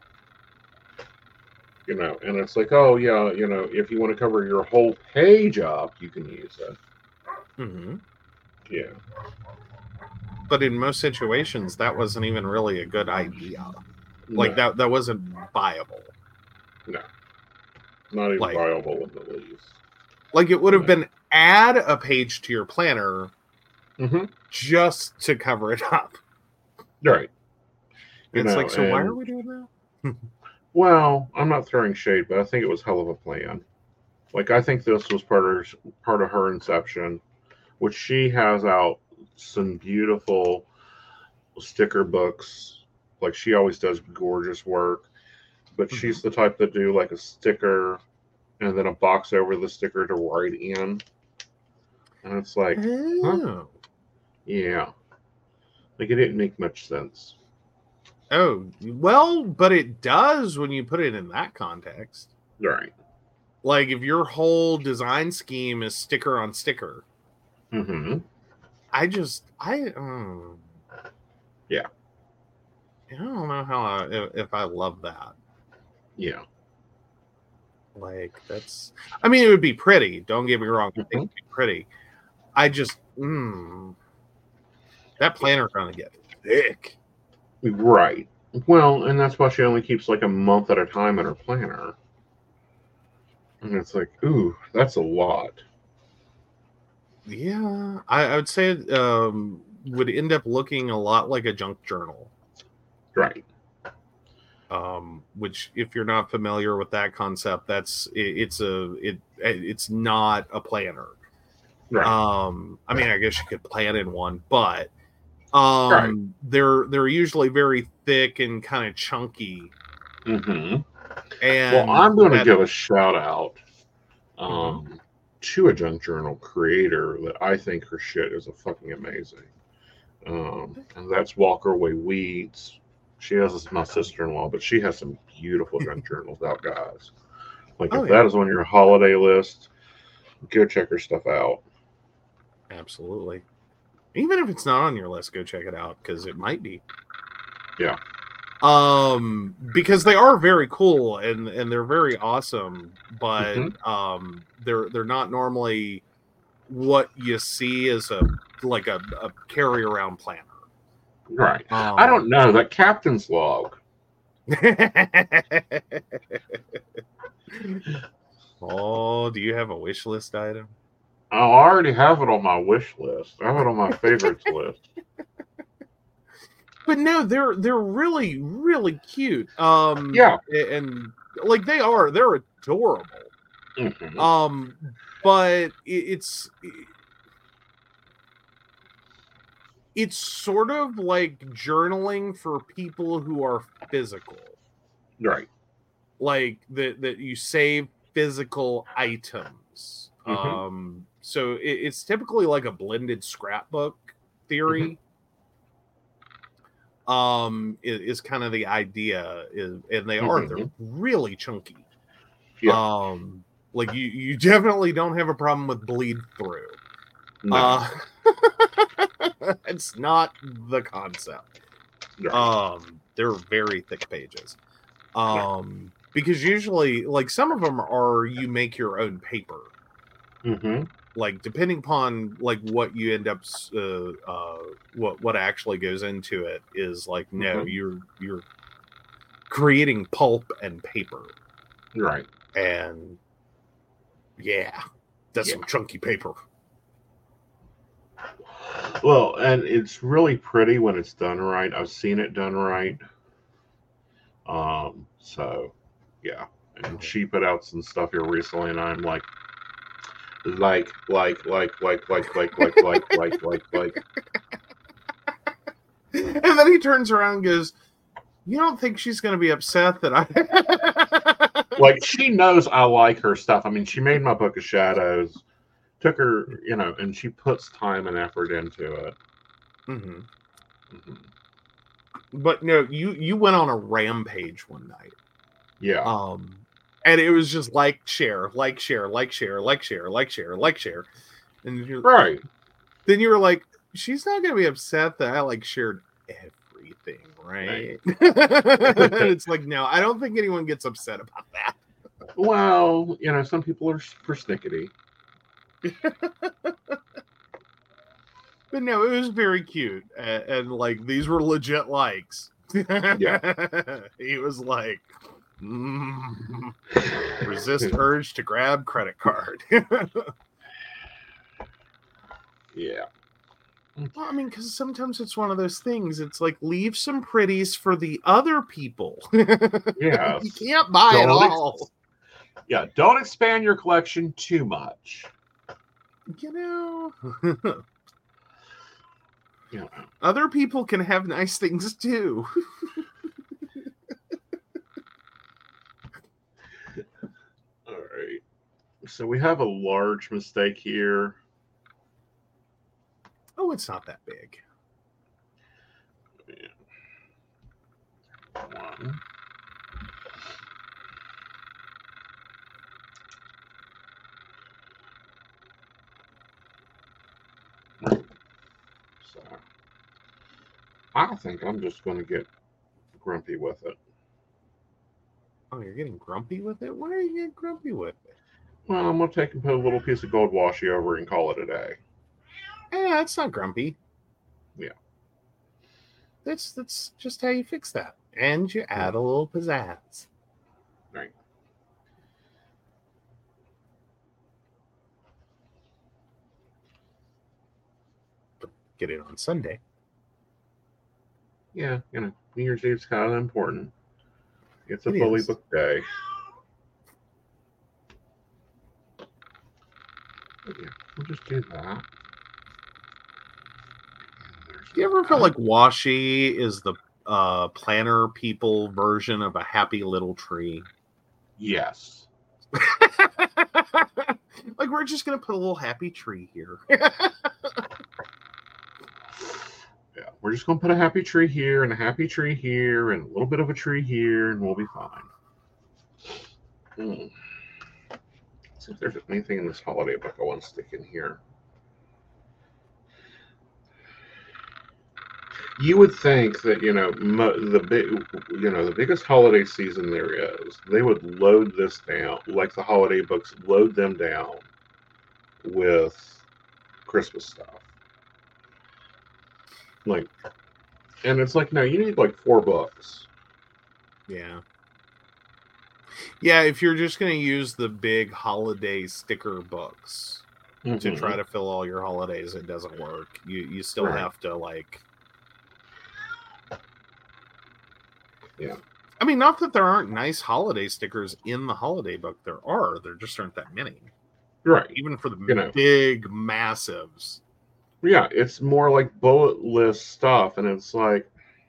And it's like, oh, yeah, if you want to cover your whole page up, you can use it. Mm-hmm. Yeah. But in most situations, that wasn't even really a good idea. Like, that wasn't viable. No. Not even viable in the least. Like, it would have been add a page to your planner just to cover it up. Right. It's like, so why are we doing that? Well, I'm not throwing shade, but I think it was hell of a plan. Like, I think this was part of her inception, which she has out some beautiful sticker books. Like, she always does gorgeous work, but she's the type to do like a sticker and then a box over the sticker to write in. And it's like, huh? Yeah. Like, it didn't make much sense. Oh, well, but it does when you put it in that context. Right. Like, if your whole design scheme is sticker on sticker. Mm-hmm. Yeah. I don't know if I love that. Yeah. Like that's. I mean, it would be pretty. Don't get me wrong. It would be pretty. I just that planner gonna get thick. Right. Well, and that's why she only keeps like a month at a time in her planner. And it's like, ooh, that's a lot. Yeah, I would say it would end up looking a lot like a junk journal. Right. Which, if you're not familiar with that concept, it's not a planner. Right. I mean, I guess you could plan in one, but right. they're usually very thick and kind of chunky. Mm-hmm. And well, I'm going to give a shout out to a junk journal creator that I think her shit is a fucking amazing. And that's Walker Away Weeds. She has my sister-in-law, but she has some beautiful junk journals out, guys. Like, if that is on your holiday list, go check her stuff out. Absolutely. Even if it's not on your list, go check it out, because it might be. Yeah. Because they are very cool and they're very awesome, but they're not normally what you see as a carry around planner. Right. I don't know. That captain's log. Oh, do you have a wish list item? I already have it on my wish list. I have it on my favorites list. But no, they're really, really cute. Yeah. And like they're adorable. Mm-hmm. But it's sort of like journaling for people who are physical. Right. Like that you save physical items. Mm-hmm. So it's typically like a blended scrapbook theory. Is kind of the idea, and they're really chunky. Yeah. Like you definitely don't have a problem with bleed through. No. It's not the concept. Right. They're very thick pages. Because usually, like, some of them are you make your own paper. Mm-hmm. Like, depending upon like what you end up what actually goes into it is like, no, you're creating pulp and paper. Right. And yeah, that's some chunky paper. Well, and it's really pretty when it's done right. I've seen it done right. So yeah. And she put out some stuff here recently, and I'm like. And then he turns around and goes, "You don't think she's going to be upset that I..." Like, she knows I like her stuff. I mean, she made my Book of Shadows, took her, and she puts time and effort into it. But no, you went on a rampage one night. Yeah. And it was just like share. And you're, right. Then you were like, she's not going to be upset that I like shared everything, right? It's like, no, I don't think anyone gets upset about that. Well, some people are persnickety. But no, it was very cute. And like, these were legit likes. Yeah. He was like, resist urge to grab credit card. Yeah. Well, I mean, because sometimes it's one of those things. It's like, leave some pretties for the other people. Yeah. You can't buy it all. Yeah, don't expand your collection too much. Yeah. Other people can have nice things too. All right. So we have a large mistake here. Oh, it's not that big. Yeah. One. So I think I'm just going to get grumpy with it. Oh, you're getting grumpy with it? Why are you getting grumpy with it? Well, I'm going to take and put a little piece of gold washi over and call it a day. That's not grumpy. Yeah. That's just how you fix that. And you add a little pizzazz. Right. Get it on Sunday. Yeah, New Year's Eve's kind of important. It's a fully booked day. But yeah, we'll just do that. Do you ever feel like washi is the planner people version of a happy little tree? Yes. Like, we're just going to put a little happy tree here. Yeah, we're just going to put a happy tree here and a happy tree here and a little bit of a tree here, and we'll be fine. Let's see if there's anything in this holiday book I want to stick in here. You would think that, the biggest holiday season there is, they would load this down, like the holiday books, load them down with Christmas stuff. Like, and it's like, no, you need like 4 books. Yeah. Yeah, if you're just going to use the big holiday sticker books to try to fill all your holidays, it doesn't work. You still have to, like... Yeah. I mean, not that there aren't nice holiday stickers in the holiday book. There are. There just aren't that many. Right. Even for the big massives. Yeah, it's more like bullet list stuff. And it's like,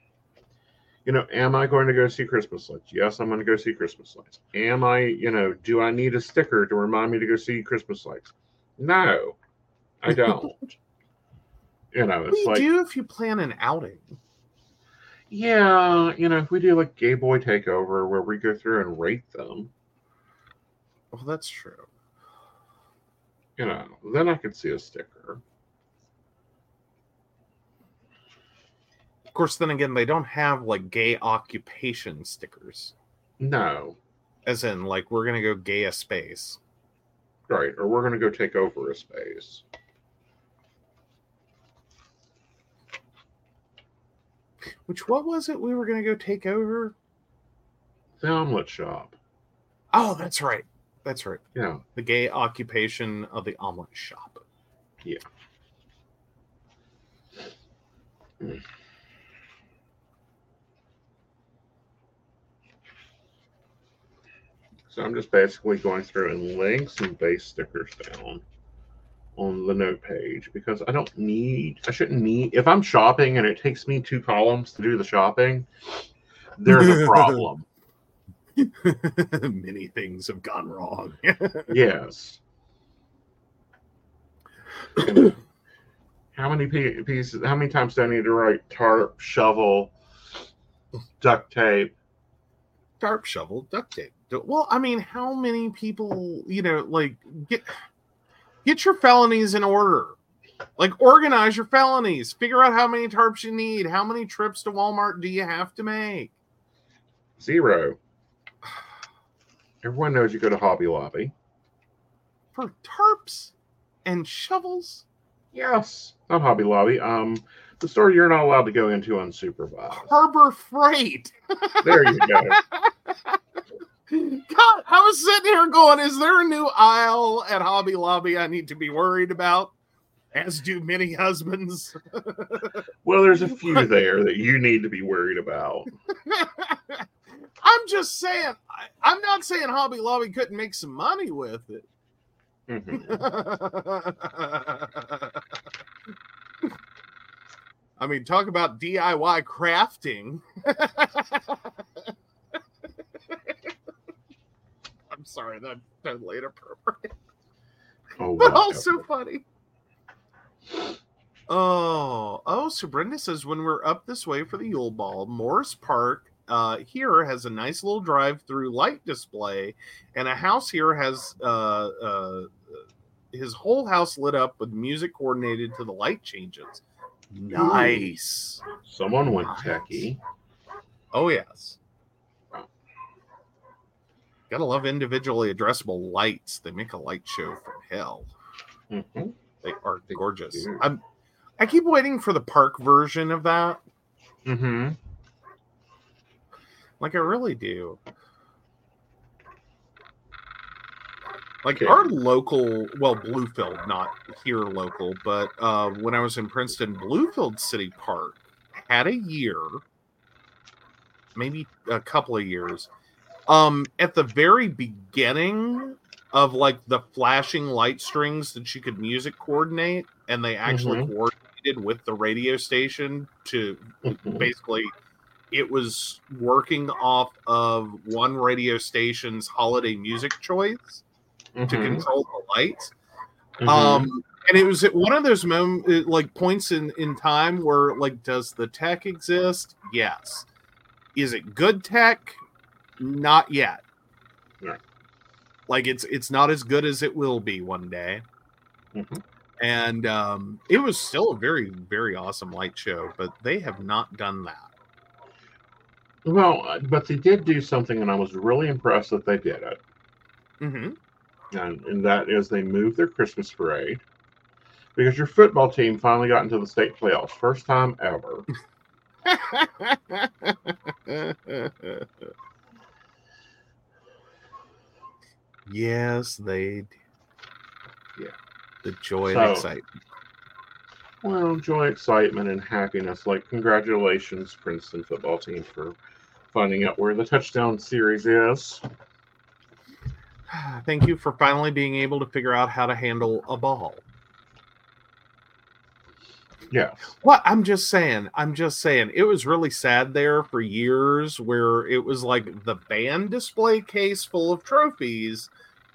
am I going to go see Christmas lights? Yes, I'm going to go see Christmas lights. Am I, do I need a sticker to remind me to go see Christmas lights? No, I don't. It's what do you do if you plan an outing? Yeah, if we do like Gay Boy Takeover where we go through and rate them. Well, that's true. Then I could see a sticker. Of course, then again, they don't have like gay occupation stickers. No. As in, like, we're going to go gay a space. Right, or we're going to go take over a space. What was it we were going to go take over? The omelet shop. Oh, that's right. That's right. Yeah. The gay occupation of the omelet shop. Yeah. So I'm just basically going through and laying some base stickers down on the note page because I shouldn't need, if I'm shopping and it takes me 2 columns to do the shopping, there's a problem. Many things have gone wrong. Yes. How many pieces, how many times do I need to write tarp, shovel, duct tape? Tarp, shovel, duct tape. Well, I mean, how many people, get your felonies in order. Like, organize your felonies. Figure out how many tarps you need. How many trips to Walmart do you have to make? 0. Everyone knows you go to Hobby Lobby. For tarps and shovels? Yes. Not Hobby Lobby. The store you're not allowed to go into unsupervised. Harbor Freight. There you go. God, I was sitting here going, is there a new aisle at Hobby Lobby I need to be worried about? As do many husbands. Well, there's a few there that you need to be worried about. I'm just saying, I'm not saying Hobby Lobby couldn't make some money with it. I mean, talk about DIY crafting. I'm sorry, that totally inappropriate. Oh, but also funny. Oh, so Brenda says, when we're up this way for the Yule Ball, Morris Park here has a nice little drive-through light display, and a house here has his whole house lit up with music coordinated to the light changes. Nice. Someone went techie. Oh, yes. Gotta love individually addressable lights. They make a light show from hell. Mm-hmm. They are gorgeous. I keep waiting for the park version of that. Mm-hmm. Like, I really do. Like, our local, well, Bluefield, not here local, but when I was in Princeton, Bluefield City Park had a year, maybe a couple of years, at the very beginning of, like, the flashing light strings that you could music coordinate, and they actually coordinated with the radio station to basically, it was working off of one radio station's holiday music choice to control the lights. And it was at one of those points in time where, like, does the tech exist? Yes. Is it good tech? Not yet. Yeah. Like, it's not as good as it will be one day. And it was still a very, very awesome light show, but they have not done that. Well, but they did do something, and I was really impressed that they did it. And that is they moved their Christmas parade because your football team finally got into the state playoffs. First time ever. Yes, they did. Yeah. The joy and excitement. Well, joy, excitement, and happiness. Like, congratulations, Princeton football team, for finding out where the touchdown series is. Thank you for finally being able to figure out how to handle a ball. Yes. Well, I'm just saying. It was really sad there for years where it was like the band display case full of trophies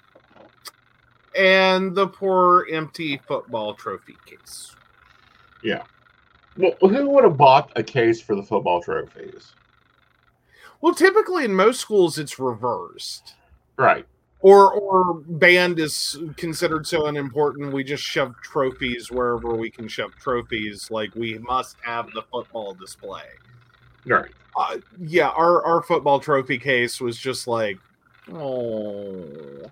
and the poor empty football trophy case. Yeah. Well, who would have bought a case for the football trophies? Well, typically in most schools it's reversed. Right. Or band is considered so unimportant, we just shove trophies wherever we can shove trophies. Like, we must have the football display. Right. Yeah, our football trophy case was just like, oh,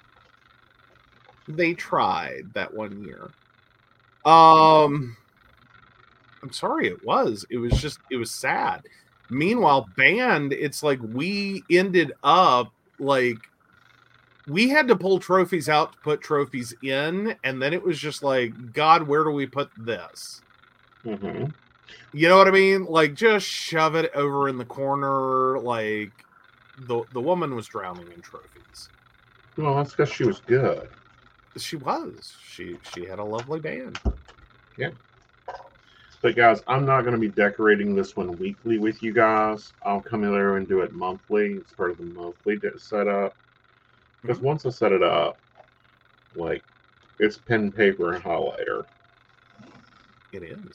they tried that one year. I'm sorry, it was sad. Meanwhile, band, it's like we ended up like, we had to pull trophies out to put trophies in, and then it was just like, God, where do we put this? You know what I mean? Like, just shove it over in the corner. Like, the woman was drowning in trophies. Well, that's because she was good. She was. She had a lovely band. Yeah. But guys, I'm not going to be decorating this one weekly with you guys. I'll come in there and do it monthly. It's part of the monthly setup. Because once I set it up, like, it's pen, paper, and highlighter. It is.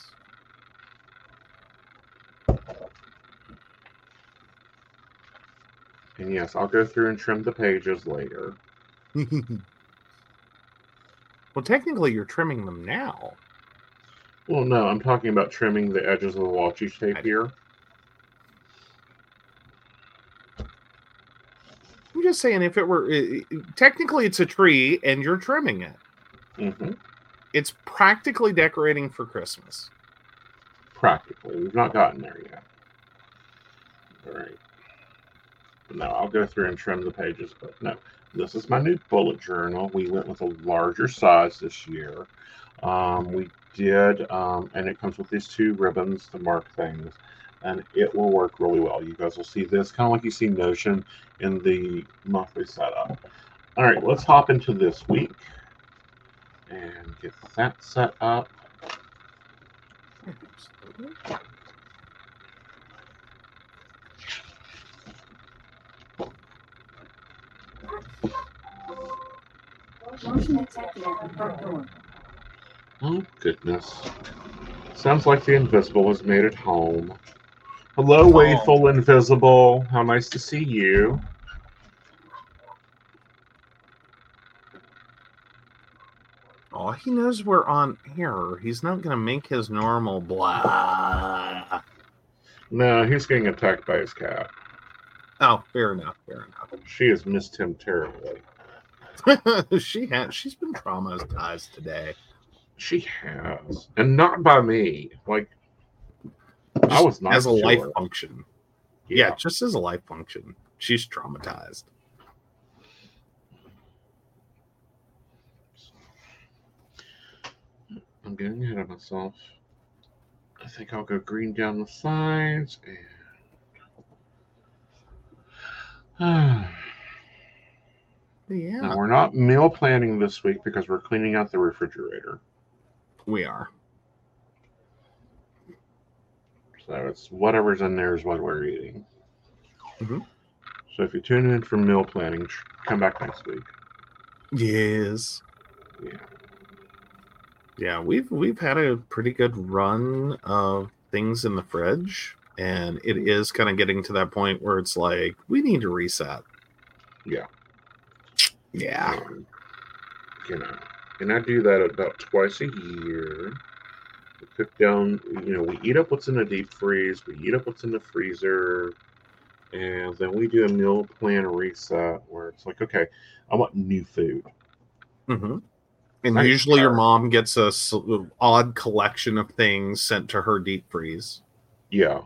And yes, I'll go through and trim the pages later. Well, technically, you're trimming them now. Well, no, I'm talking about trimming the edges of the washi tape here. I'm just saying, if it were technically, it's a tree, and you're trimming it. It's practically decorating for Christmas. Practically, we've not gotten there yet. All right. No, I'll go through and trim the pages, but no, this is my new bullet journal. We went with a larger size this year. We did, and it comes with these two ribbons to mark things, and it will work really well. You guys will see this kind of like you see Notion in the monthly setup. All right, let's hop into this week and get that set up. Oh, goodness. Sounds like the Invisible has made it home. Hello, Waithful Invisible. How nice to see you. Oh, he knows we're on air. He's not going to make his normal blah. No, he's getting attacked by his cat. Oh, fair enough. Fair She has missed him terribly. enough. She's been traumatized today. She has, and not by me. Like, I was nice as a to life her. function. Yeah. Yeah, just as a life function. She's traumatized. I'm getting ahead of myself. I think I'll go green down the sides and. Yeah, Now, we're not meal planning this week because we're cleaning out the refrigerator. we are. So it's whatever's in there is what we're eating. Mm-hmm. So if you tune in for meal planning, come back next week. Yes. Yeah. Yeah, we've had a pretty good run of things in the fridge, and it is kind of getting to that point where it's like we need to reset. Yeah. Yeah. And I do that about twice a year. We cook down, we eat up what's in the deep freeze, we eat up what's in the freezer, and then we do a meal plan reset where it's like, okay, I want new food. Mm-hmm. And I get usually your tired. mom gets a odd collection of things sent to her deep freeze. Yeah.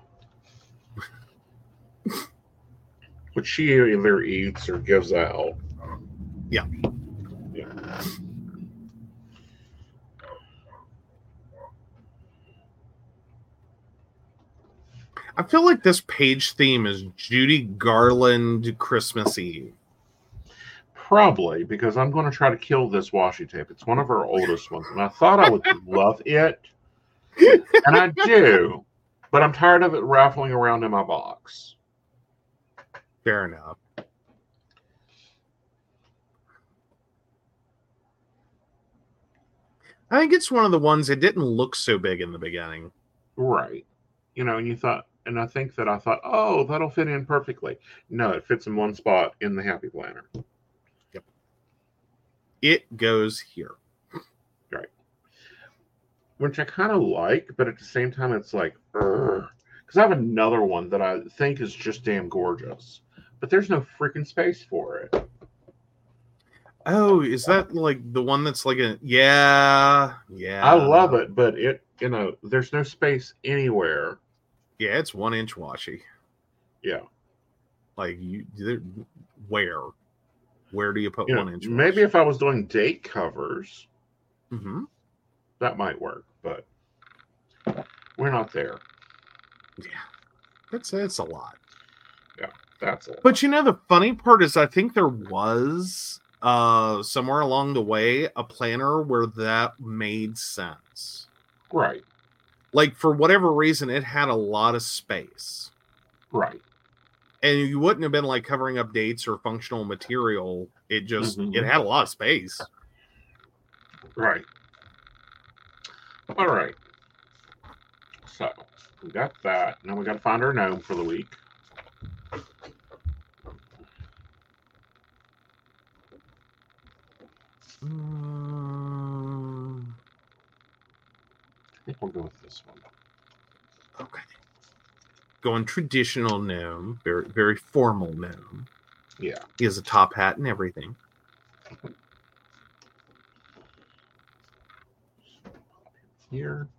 Which she either eats or gives out. Yeah. Yeah. I feel like this page theme is Judy Garland Christmas Eve. Probably because I'm going to try to kill this washi tape. It's one of our oldest ones, and I thought I would love it, and I do, but I'm tired of it raffling around in my box. Fair enough. I think it's one of the ones that didn't look so big in the beginning. Right. And you thought, and I thought, oh, that'll fit in perfectly. No, it fits in one spot in the Happy Planner. Yep. It goes here. Right. Which I kind of like, but at the same time, it's like, because I have another one that I think is just damn gorgeous, but there's no freaking space for it. Oh, is that like the one that's like a yeah. I love it, but there's no space anywhere. Yeah, it's 1 inch washi. Yeah. Like where do you put 1 inch maybe washi? if I was doing date covers, Mm-hmm. that might work, but we're not there. Yeah. It's a lot. Yeah, that's it. But the funny part is I think there was somewhere along the way a planner where that made sense. Right. Like for whatever reason it had a lot of space. Right. And you wouldn't have been like covering up dates or functional material. It just it had a lot of space. Right. All right. So we got that. Now we got to find our gnome for the week. I think we'll go with this one. Okay. Going traditional gnome, very very formal gnome. Yeah. He has a top hat and everything. Here.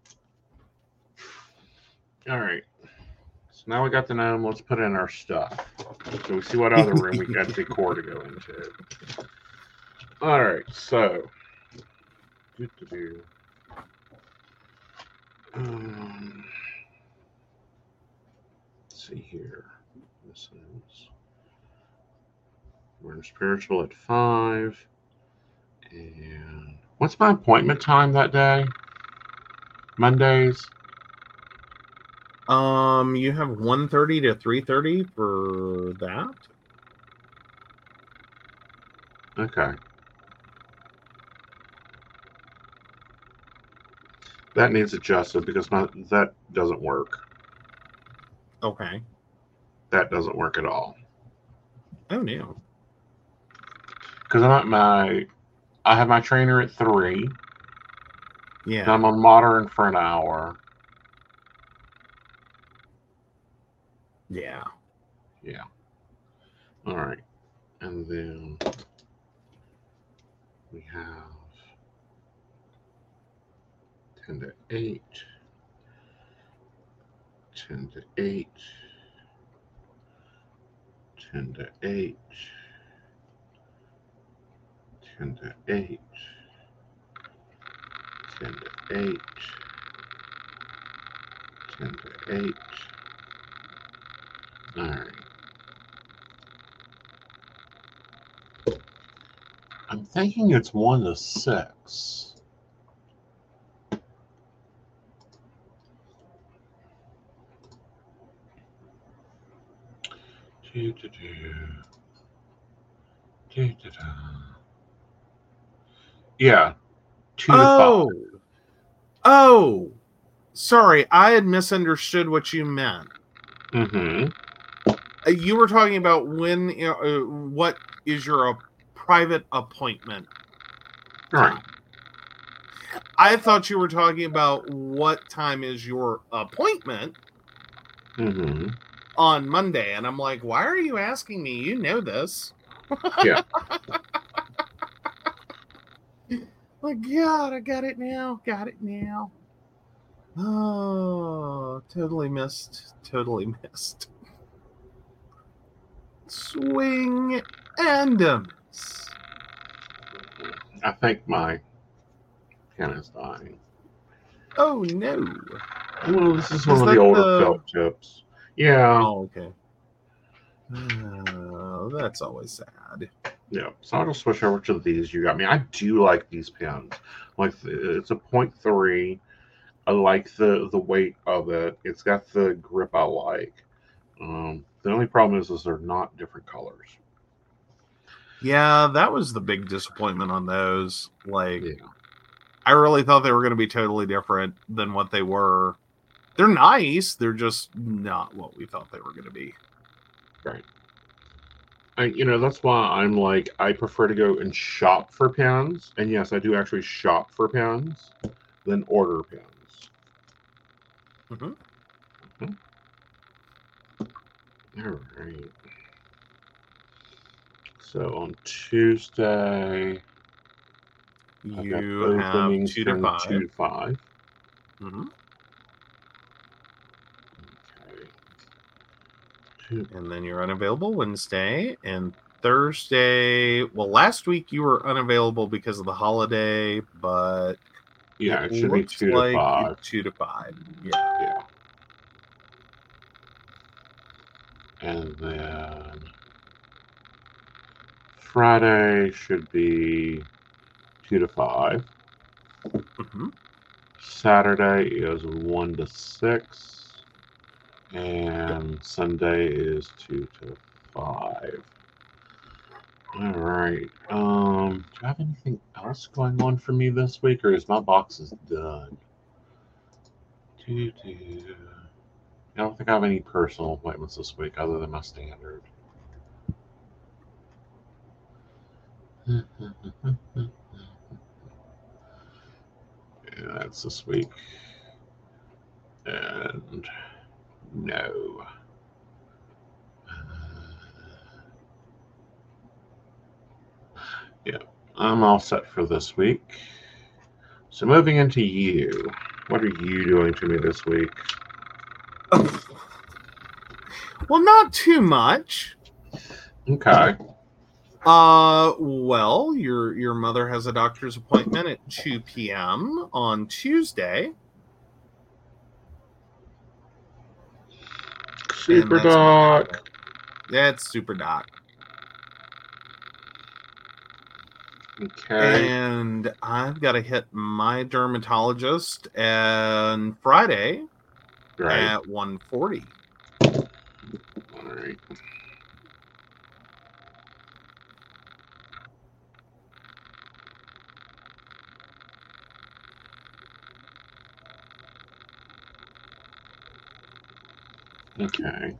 All right. So now we got the gnome. Let's put in our stuff. So we see what other room we got decor to go into. All right. So. Let's see here. This is. We're in spiritual at 5. And what's my appointment time that day? Mondays? You have 1:30 to 3:30 for that. Okay. That needs adjusted because that doesn't work. Okay. That doesn't work at all. Oh no. Because I have my trainer at 3. Yeah. I'm on Modern for an hour. Yeah. Yeah. All right. And then we have 10 to 8, 10 to 8, 10 to 8, 10 to 8, 10 to 8, 10 to 8. All right. I'm thinking it's 1 to 6. Yeah, 2 to 5. Oh, sorry, I had misunderstood what you meant. Mm-hmm. You were talking about when, what is your private appointment? Right. I thought you were talking about what time is your appointment on Monday. And I'm like, why are you asking me? You know this. Yeah. Like, God, I got it now. Oh, totally missed. Swing and a miss. I think my pen is dying. Oh, no. Well, this is one of the older felt tips. Yeah. Oh, okay. That's always sad. Yeah. So I'll just switch over to these you got me. I do like these pens. Like it's a 0.3. I like the weight of it. It's got the grip I like. The only problem is they're not different colors. Yeah, that was the big disappointment on those. Like, yeah. I really thought they were going to be totally different than what they were. They're nice. They're just not what we thought they were going to be. Right. That's why I'm like, I prefer to go and shop for pens. And yes, I do actually shop for pens than order pens. All right. So on Tuesday, you have 2 to 5. 2 to 5. Okay. And then you're unavailable Wednesday and Thursday. Well, last week you were unavailable because of the holiday, but yeah, it should be 2 to 5. 2 to 5. Yeah. And then Friday should be 2 to 5. Saturday is 1 to 6. And Sunday is 2 to 5. All right. Do I have anything else going on for me this week, or is my boxes done? I don't think I have any personal appointments this week other than my standard. Yeah, that's this week. And no. Yeah, I'm all set for this week. So moving into you, what are you doing to me this week? Well, not too much. Okay. Well, your mother has a doctor's appointment at 2 p.m. on Tuesday. Super Doc. That's Super Doc. Okay. And I've got to hit my dermatologist on Friday at 1:40. All right. Okay.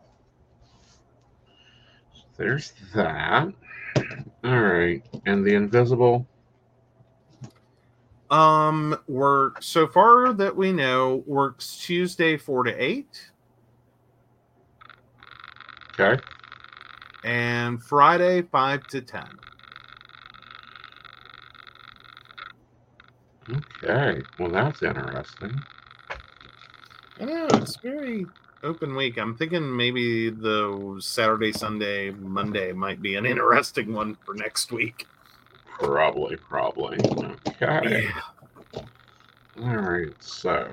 There's that. All right. And the invisible? Work so far that we know works Tuesday 4 to 8. Okay. And Friday, 5 to 10. Okay. Well, that's interesting. I know, it's very open week. I'm thinking maybe the Saturday, Sunday, Monday might be an interesting one for next week. Probably. Okay. Yeah. All right. So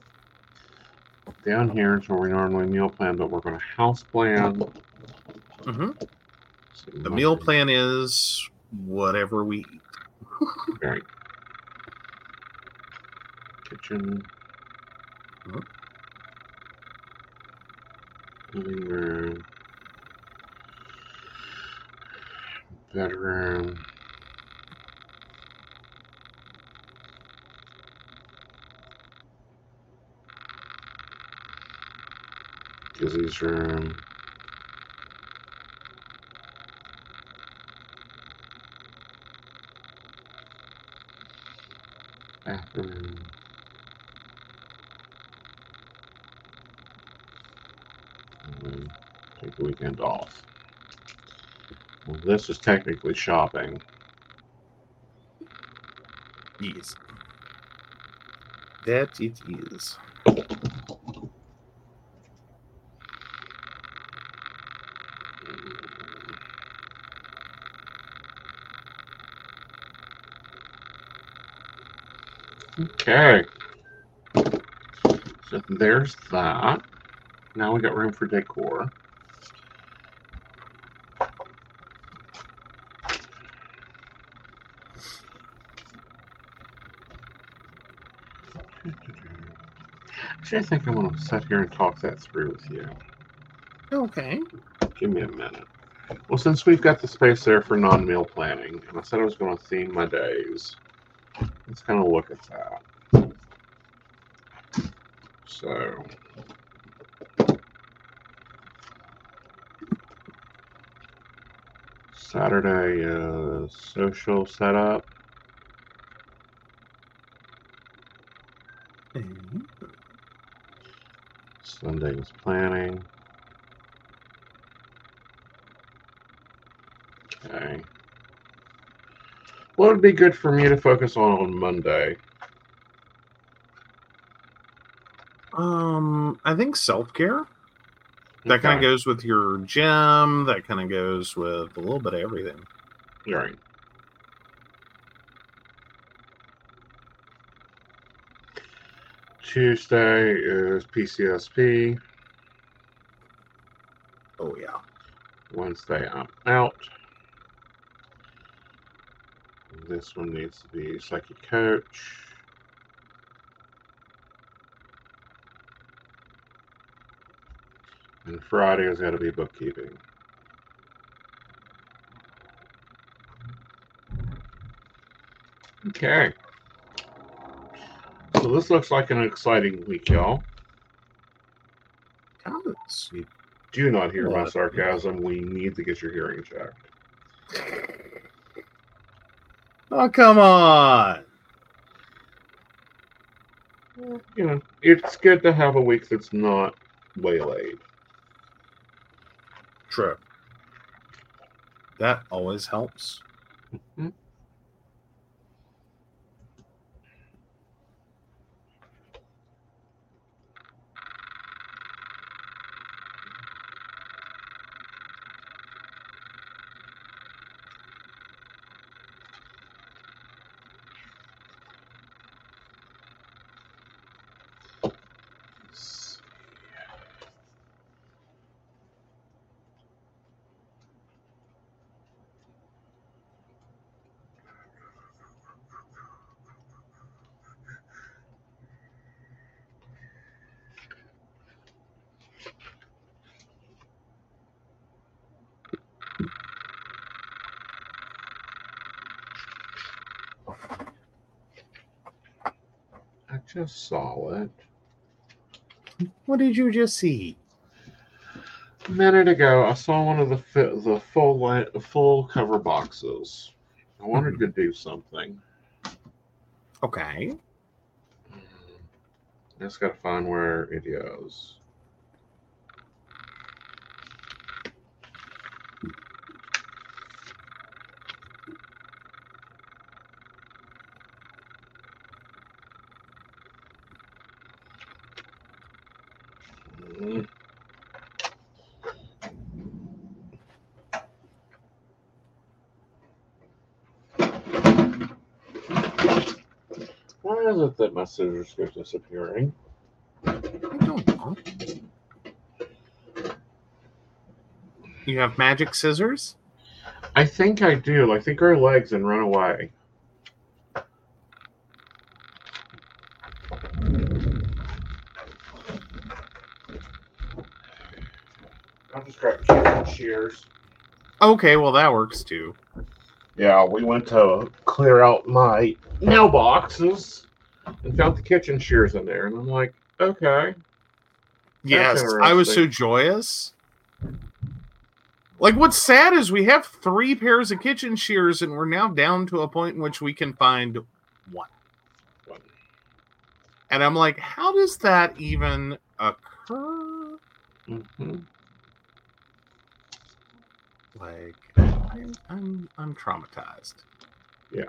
down here is where we normally meal plan, but we're going to house plan. Mm-hmm. The meal plan is whatever we eat. Right. Kitchen. Mm-hmm. Living room. Bedroom. Gizzy's room. Bathroom. Take the weekend off. Well, this is technically shopping. Yes. That it is. Okay. So there's that. Now we got room for decor. Actually, I think I want to sit here and talk that through with you. Okay. Give me a minute. Well, since we've got the space there for non-meal planning, and I said I was going to theme my days, let's kind of look at that. So, Saturday is social setup. Mm-hmm. Sunday is planning. Okay. What would be good for me to focus on Monday? I think self-care. That kind of goes with your gym. That kind of goes with a little bit of everything. You're right. Tuesday is PCSP. Oh, yeah. Wednesday, I'm out. This one needs to be psychic coach. And Friday has got to be bookkeeping. Okay. So this looks like an exciting week, y'all. You do not hear my sarcasm. We need to get your hearing checked. Oh, come on. You know, it's good to have a week that's not waylaid. True. That always helps. Mm-hmm. I just saw it. What did you just see? A minute ago, I saw one of the full cover boxes. I wanted to do something. Okay. I just got to find where it goes. Why is it that my scissors keep disappearing? I don't know. You have magic scissors? I think I do. Like, they grow legs and run away. I'll just grab kitchen shears. Okay, well, that works too. Yeah, we went to clear out my mailboxes and found the kitchen shears in there. And I'm like, okay. Yes, I was so joyous. Like, what's sad is we have 3 pairs of kitchen shears, and we're now down to a point in which we can find one. And I'm like, how does that even occur? Mm-hmm. Like, I'm traumatized. Yeah.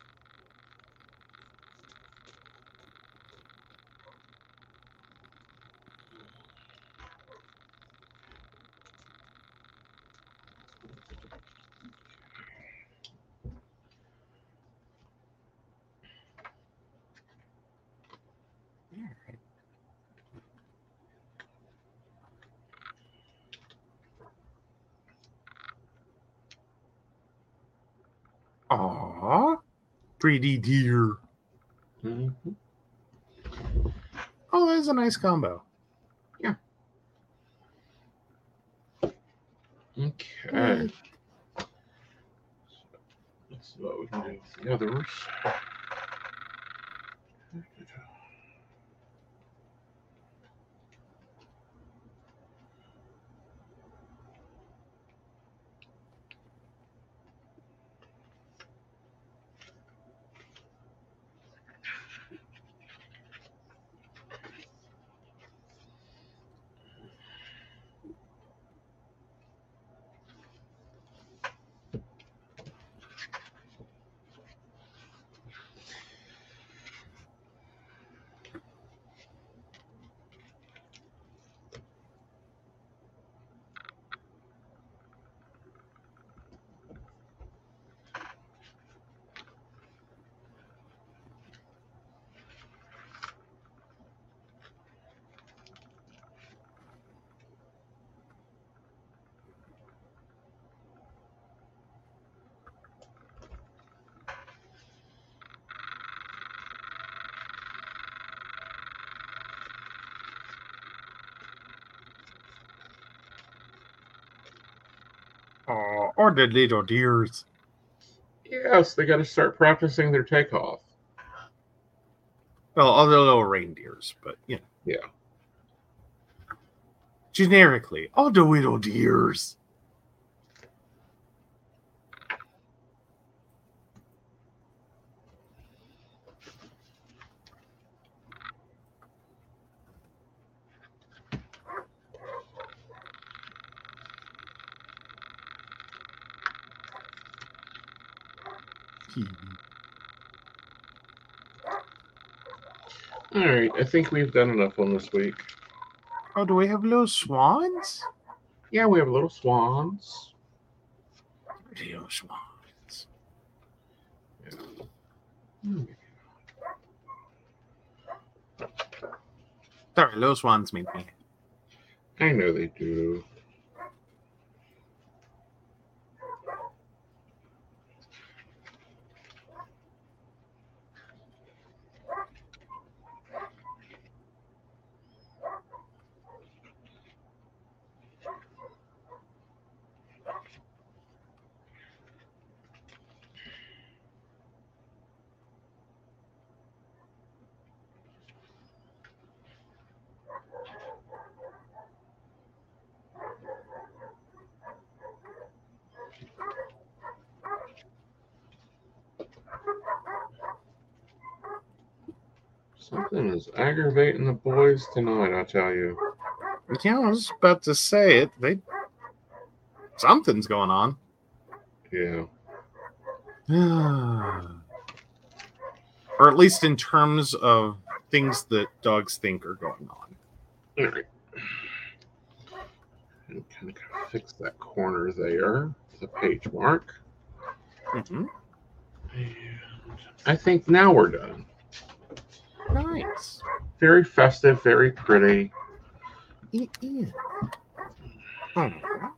Aww. Pretty deer. Mm-hmm. Oh, that's a nice combo. Yeah. Okay. Let's see what we can do with the others. Oh, or the little deers. Yes, they got to start practicing their takeoff. Well, other little reindeers, but you know. Yeah. Generically, all the little deers. All right, I think we've done enough on this week. Oh, do we have little swans? Yeah, we have little swans. Little swans. Yeah. Sorry, little swans made me. I know they do. Something is aggravating the boys tonight, I tell you. Yeah, I was about to say it. Something's going on. Yeah. Or at least in terms of things that dogs think are going on. All right. And kind of fix that corner there, the page mark. Mm-hmm. And I think now we're done. Nice. Very festive, very pretty. It is. Oh.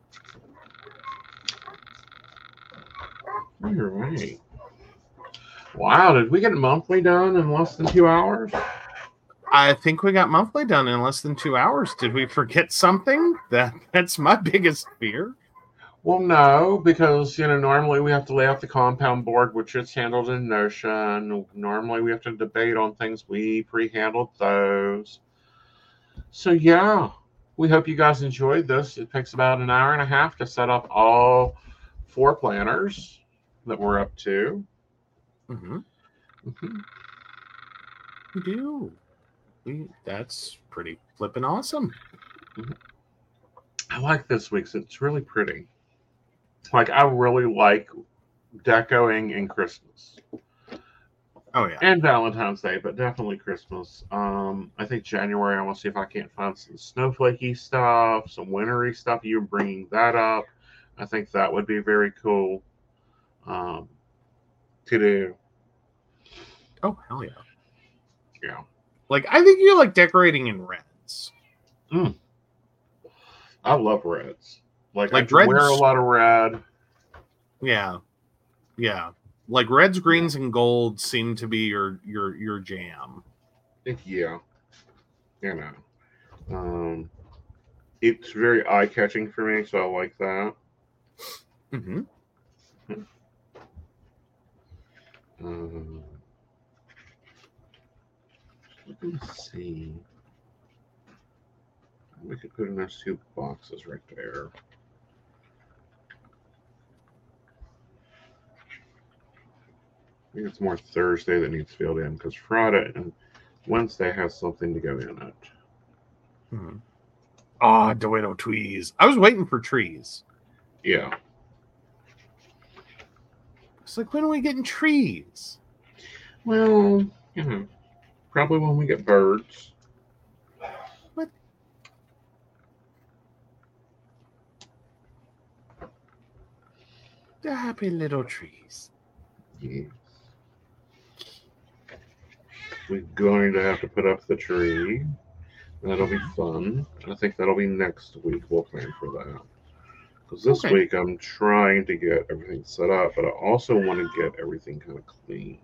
All right. Wow, did we get monthly done in less than 2 hours? I think we got monthly done in less than 2 hours. Did we forget something? That's my biggest fear. Well, no, because normally we have to lay out the compound board, which is handled in Notion. Normally we have to debate on things. We pre-handled those. So yeah, we hope you guys enjoyed this. It takes about an hour and a half to set up all 4 planners that we're up to. Mm-hmm. Mm-hmm. We do. That's pretty flippin' awesome. Mm-hmm. I like this week's. It's really pretty. Like, I really like decoing in Christmas. Oh, yeah. And Valentine's Day, but definitely Christmas. I think January, I want to see if I can't find some snowflakey stuff, some wintry stuff. You're bringing that up. I think that would be very cool to do. Oh, hell yeah. Yeah. Like, I think you like decorating in reds. I love reds. Like I reds, wear a lot of red. Yeah. Yeah. Like reds, greens, and golds seem to be your jam. Yeah. It's very eye-catching for me, so I like that. Mm-hmm. Let's see. We could put in those 2 boxes right there. I think it's more Thursday that needs filled in because Friday and Wednesday has something to go in it. Mm-hmm. Ah, Dueto trees. I was waiting for trees. Yeah. It's like, when are we getting trees? Well, probably when we get birds. What? The happy little trees. Yes. We're going to have to put up the tree. That'll be fun. I think that'll be next week. We'll plan for that. Because this week I'm trying to get everything set up, but I also want to get everything kind of cleaned.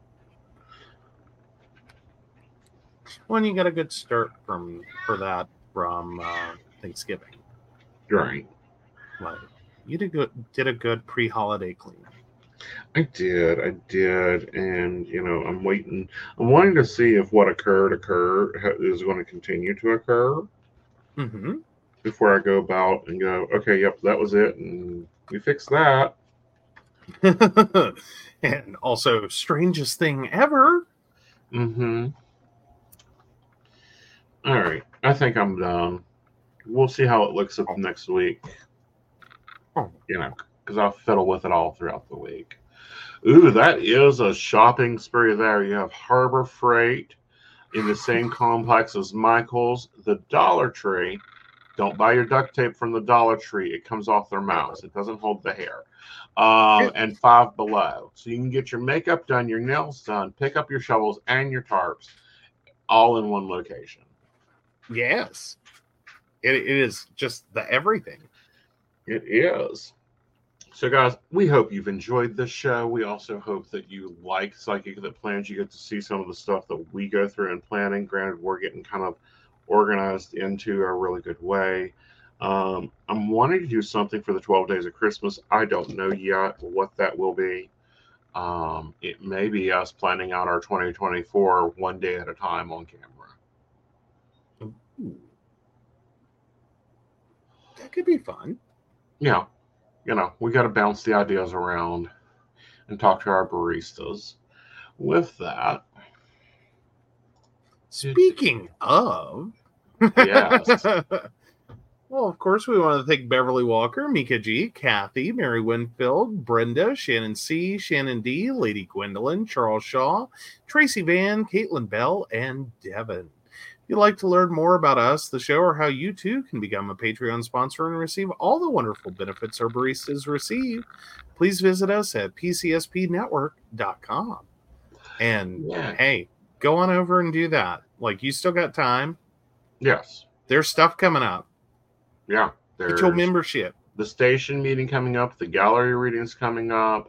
When you got a good start from Thanksgiving. Right. Like, you did a good pre-holiday clean. I did, and I'm waiting. I'm wanting to see if what occurred is going to continue to occur before I go about and go, okay, yep, that was it, and we fixed that. And also, strangest thing ever. Mm-hmm. All right, I think I'm done. We'll see how it looks up next week. Because I'll fiddle with it all throughout the week. Ooh, that is a shopping spree there. You have Harbor Freight in the same complex as Michael's. The Dollar Tree. Don't buy your duct tape from the Dollar Tree. It comes off their mouths. It doesn't hold the hair. And Five Below. So you can get your makeup done, your nails done, pick up your shovels and your tarps all in one location. Yes. It is just the everything. It is. So, guys, we hope you've enjoyed this show. We also hope that you like Psychic That Plans. You get to see some of the stuff that we go through in planning. Granted, we're getting kind of organized into a really good way. I'm wanting to do something for the 12 Days of Christmas. I don't know yet what that will be. It may be us planning out our 2024 one day at a time on camera. Ooh. That could be fun. Yeah. We got to bounce the ideas around and talk to our baristas. With that. Speaking of. Yes. Well, of course, we want to thank Beverly Walker, Mika G, Kathy, Mary Winfield, Brenda, Shannon C, Shannon D, Lady Gwendolyn, Charles Shaw, Tracy Van, Caitlin Bell, and Devin. you'd like to learn more about us, the show, or how you too can become a Patreon sponsor and receive all the wonderful benefits our baristas receive, please visit us at pcspnetwork.com. And hey, go on over and do that. Like, you still got time. Yes. There's stuff coming up. Yeah. Get your membership. The station meeting coming up. The gallery readings coming up.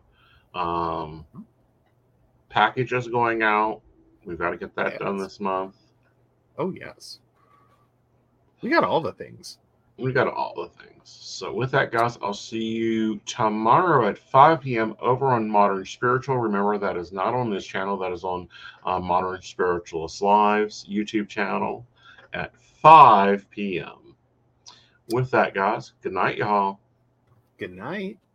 Packages going out. We've got to get that done this month. Oh, yes. We got all the things. We got all the things. So with that, guys, I'll see you tomorrow at 5 p.m. over on Modern Spiritual. Remember, that is not on this channel. That is on Modern Spiritualist Live's YouTube channel at 5 p.m. With that, guys, good night, y'all. Good night.